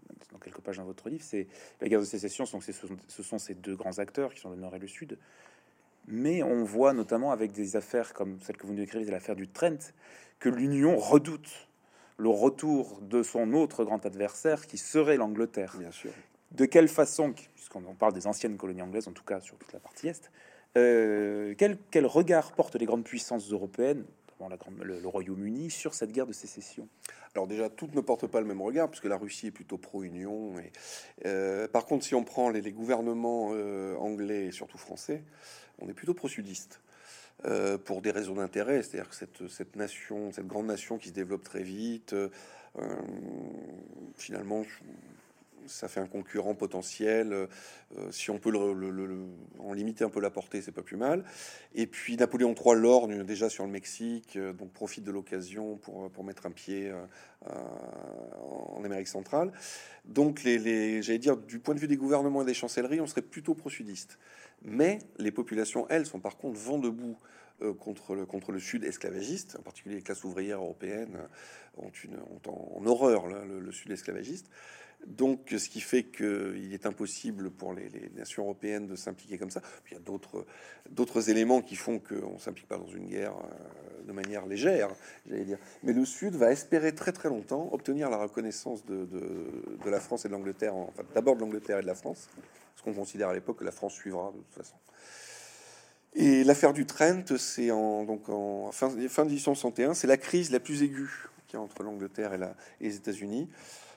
quelques pages dans votre livre, c'est la guerre de sécession. Donc, ce sont ces deux grands acteurs qui sont le Nord et le Sud. Mais on voit notamment avec des affaires comme celle que vous nous décrivez, l'affaire du Trent, que l'Union redoute le retour de son autre grand adversaire, qui serait l'Angleterre. Bien sûr. De quelle façon, puisqu'on parle des anciennes colonies anglaises, en tout cas sur toute la partie Est, euh, quel, quel regard portent les grandes puissances européennes, notamment la grande, le, le Royaume-Uni, sur cette guerre de sécession? Alors déjà, toutes ne portent pas le même regard, puisque la Russie est plutôt pro-Union. Et, euh, par contre, si on prend les, les gouvernements euh, anglais et surtout français, on est plutôt pro-sudiste. Euh, pour des raisons d'intérêt, c'est-à-dire que cette, cette nation, cette grande nation qui se développe très vite, euh, finalement, ça fait un concurrent potentiel. Euh, si on peut le, le, le, en limiter un peu la portée, c'est pas plus mal. Et puis Napoléon trois lorgne déjà sur le Mexique, euh, donc profite de l'occasion pour, pour mettre un pied euh, en Amérique centrale. Donc, les, les, j'allais dire, du point de vue des gouvernements et des chancelleries, on serait plutôt pro-sudiste. Mais les populations, elles, sont par contre vent debout euh, contre, le, contre le Sud esclavagiste, en particulier les classes ouvrières européennes ont, une, ont en, en horreur là, le, le Sud esclavagiste. Donc, ce qui fait qu'il est impossible pour les, les nations européennes de s'impliquer comme ça. Puis, il y a d'autres, d'autres éléments qui font qu'on ne s'implique pas dans une guerre euh, de manière légère, j'allais dire. Mais le Sud va espérer très très longtemps obtenir la reconnaissance de, de, de la France et de l'Angleterre, enfin d'abord de l'Angleterre et de la France, parce qu'on considère à l'époque que la France suivra de toute façon. Et l'affaire du Trent, c'est en, donc en fin, fin dix-huit cent soixante et un, c'est la crise la plus aiguë qu'il y a entre l'Angleterre et, la, et les États-Unis.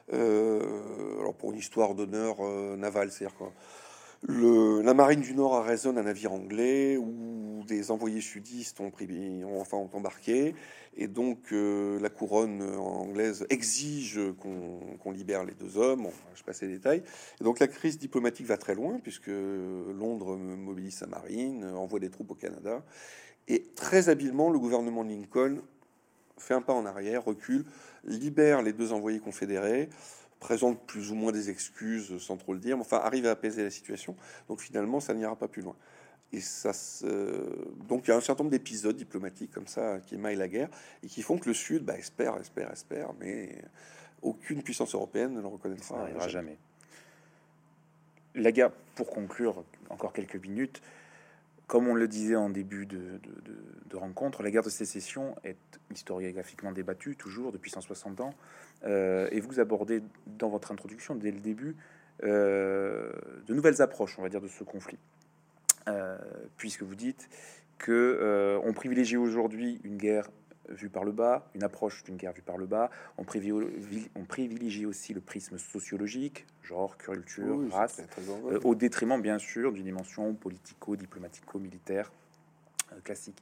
Euh, alors pour une histoire d'honneur euh, naval, c'est-à-dire quoi. Le, la marine du Nord arraisonne un navire anglais où des envoyés sudistes ont, pris, ont enfin ont embarqué, et donc euh, la couronne anglaise exige qu'on qu'on libère les deux hommes. Bon, je passe les détails. Et donc la crise diplomatique va très loin puisque Londres mobilise sa marine, envoie des troupes au Canada, et très habilement le gouvernement de Lincoln fait un pas en arrière, recule, libère les deux envoyés confédérés, présente plus ou moins des excuses sans trop le dire, mais enfin arrive à apaiser la situation. Donc finalement, ça n'ira pas plus loin. Et ça, se... donc il y a un certain nombre d'épisodes diplomatiques comme ça qui émaillent la guerre et qui font que le Sud bah, espère, espère, espère, mais aucune puissance européenne ne le reconnaîtra. Ça n'arrivera jamais. jamais. La guerre, pour conclure, encore quelques minutes. Comme on le disait en début de, de, de, de rencontre, la guerre de sécession est historiographiquement débattue toujours depuis cent soixante ans. Euh, et vous abordez dans votre introduction, dès le début, euh, de nouvelles approches, on va dire, de ce conflit. Euh, puisque vous dites que euh, on privilégie aujourd'hui une guerre vue par le bas, une approche d'une guerre vue par le bas. On privilégie, on privilégie aussi le prisme sociologique, genre, culture, oui, race, très, très euh, au détriment, bien sûr, d'une dimension politico-diplomatico-militaire euh, classique.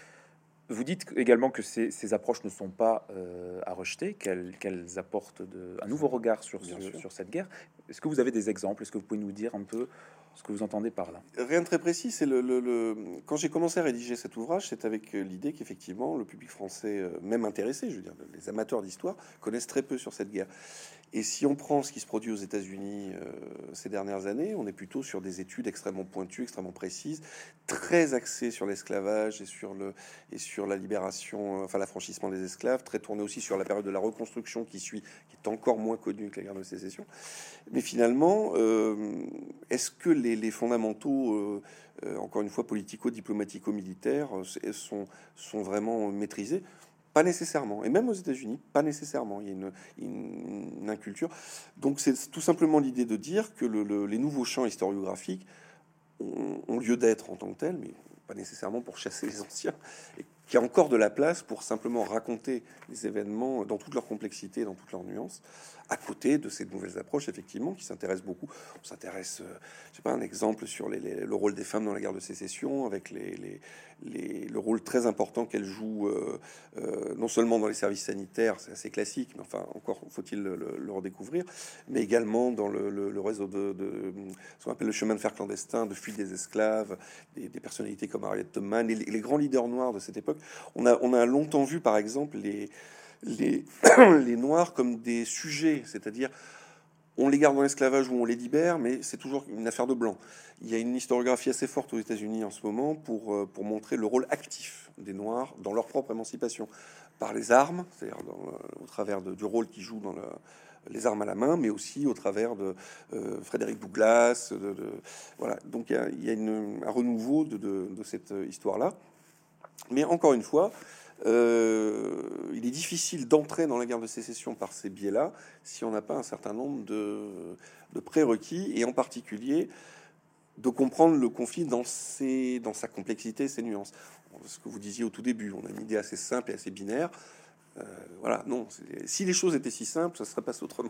Vous dites également que ces, ces approches ne sont pas euh, à rejeter, qu'elles, qu'elles apportent de, un nouveau regard sur, ce, sur cette guerre. Est-ce que vous avez des exemples? Est-ce que vous pouvez nous dire un peu ce que vous entendez par là? Rien de très précis. C'est le, le, le... Quand j'ai commencé à rédiger cet ouvrage, c'est avec l'idée qu'effectivement, le public français, même intéressé, je veux dire, les amateurs d'histoire, connaissent très peu sur cette guerre. Et si on prend ce qui se produit aux États-Unis euh, ces dernières années, on est plutôt sur des études extrêmement pointues, extrêmement précises, très axées sur l'esclavage et sur le et sur la libération, enfin l'affranchissement des esclaves, très tournées aussi sur la période de la reconstruction qui suit, qui est encore moins connue que la guerre de sécession. Mais finalement, euh, est-ce que les, les fondamentaux, euh, euh, encore une fois politico-diplomatico-militaires, euh, sont sont vraiment maîtrisés? Pas nécessairement, et même aux États-Unis, pas nécessairement. Il y a une, une, une inculture. Donc c'est tout simplement l'idée de dire que le, le, les nouveaux champs historiographiques ont, ont lieu d'être en tant que tels, mais pas nécessairement pour chasser les anciens, et qu'il y a encore de la place pour simplement raconter les événements dans toute leur complexité, dans toutes leurs nuances, à côté de ces nouvelles approches, effectivement, qui s'intéressent beaucoup. On s'intéresse, euh, je sais pas, un exemple sur les, les, le rôle des femmes dans la guerre de sécession, avec les, les, les, le rôle très important qu'elles jouent, euh, euh, non seulement dans les services sanitaires, c'est assez classique, mais enfin, encore faut-il le, le, le redécouvrir, mais également dans le, le, le réseau de, de ce qu'on appelle le chemin de fer clandestin, de fuite des esclaves, des, des personnalités comme Harriet Tubman, et les, les grands leaders noirs de cette époque. On a, on a longtemps vu, par exemple, les Les, les Noirs comme des sujets, c'est-à-dire on les garde dans l'esclavage ou on les libère, mais c'est toujours une affaire de blanc. Il y a une historiographie assez forte aux États-Unis en ce moment pour, pour montrer le rôle actif des Noirs dans leur propre émancipation. par les armes, c'est-à-dire dans, au travers de, du rôle qu'il joue dans le, les armes à la main, mais aussi au travers de euh, Frédéric Douglass. De, de, voilà, donc il y a, il y a une, un renouveau de, de, de cette histoire-là. Mais encore une fois, euh, il est difficile d'entrer dans la guerre de sécession par ces biais-là si on n'a pas un certain nombre de, de prérequis, et en particulier de comprendre le conflit dans, ses, dans sa complexité, ses nuances. Ce que vous disiez au tout début, on a une idée assez simple et assez binaire. Euh, voilà, non. Si les choses étaient si simples, ça serait passé autrement.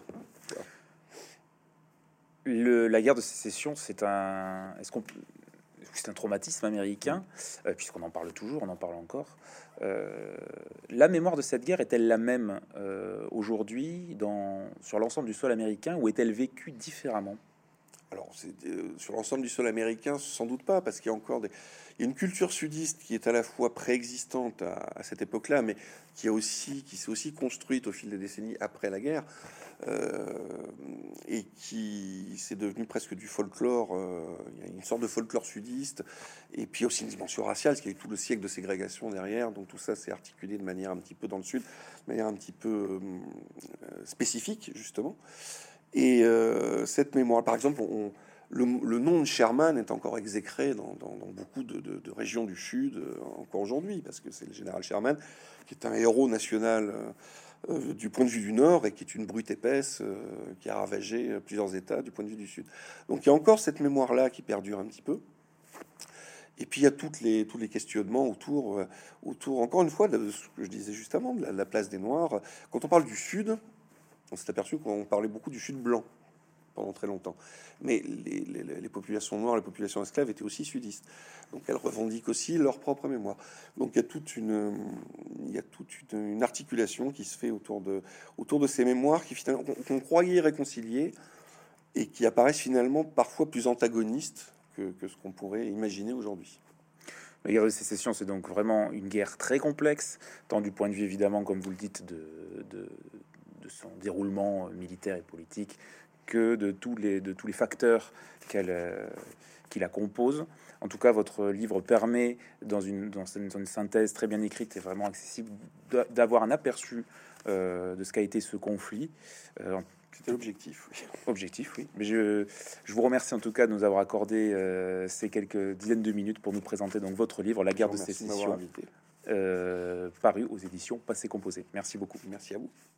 Le, la guerre de sécession, c'est un, est-ce qu'on, c'est un traumatisme américain, euh, puisqu'on en parle toujours, on en parle encore. Euh, la mémoire de cette guerre est-elle la même euh, aujourd'hui dans, sur l'ensemble du sol américain, ou est-elle vécue différemment? Alors, c'est, euh, sur l'ensemble du sol américain, sans doute pas, parce qu'il y a encore des, il y a une culture sudiste qui est à la fois préexistante à, à cette époque-là, mais qui a aussi, qui s'est aussi construite au fil des décennies après la guerre, euh, et qui s'est devenu presque du folklore. Euh, il y a une sorte de folklore sudiste, et puis aussi une dimension raciale, parce qu'il y a eu tout le siècle de ségrégation derrière, donc tout ça s'est articulé de manière un petit peu dans le sud, de manière un petit peu euh, spécifique, justement. Et euh, cette mémoire, par exemple, on, le, le nom de Sherman est encore exécré dans, dans, dans beaucoup de, de, de régions du Sud, euh, encore aujourd'hui, parce que c'est le général Sherman qui est un héros national euh, euh, du point de vue du Nord, et qui est une brute épaisse euh, qui a ravagé plusieurs États du point de vue du Sud. Donc il y a encore cette mémoire-là qui perdure un petit peu. Et puis il y a toutes les, tous les questionnements autour, euh, autour, encore une fois, de ce que je disais juste avant, de la, la place des Noirs. Quand on parle du Sud, on s'est aperçu qu'on parlait beaucoup du Sud blanc pendant très longtemps. Mais les, les, les populations noires, les populations esclaves étaient aussi sudistes. Donc elles revendiquent aussi leur propre mémoire. Donc il y a toute une, il y a toute une, une articulation qui se fait autour de, autour de ces mémoires qui finalement qu'on croyait réconcilier, et qui apparaissent finalement parfois plus antagonistes que, que ce qu'on pourrait imaginer aujourd'hui. La guerre de sécession, c'est donc vraiment une guerre très complexe, tant du point de vue évidemment, comme vous le dites, de, de de son déroulement militaire et politique, que de tous les, de tous les facteurs qu'elle, euh, qui la composent. En tout cas, votre livre permet, dans une, dans une, dans une synthèse très bien écrite et vraiment accessible, d'avoir un aperçu euh, de ce qu'a été ce conflit. Euh, C'était l'objectif. Oui. Objectif, oui. Mais je, je vous remercie en tout cas de nous avoir accordé euh, ces quelques dizaines de minutes pour nous présenter donc votre livre, La guerre de sécession, de euh, paru aux éditions Passé Composé. Merci beaucoup. Merci à vous.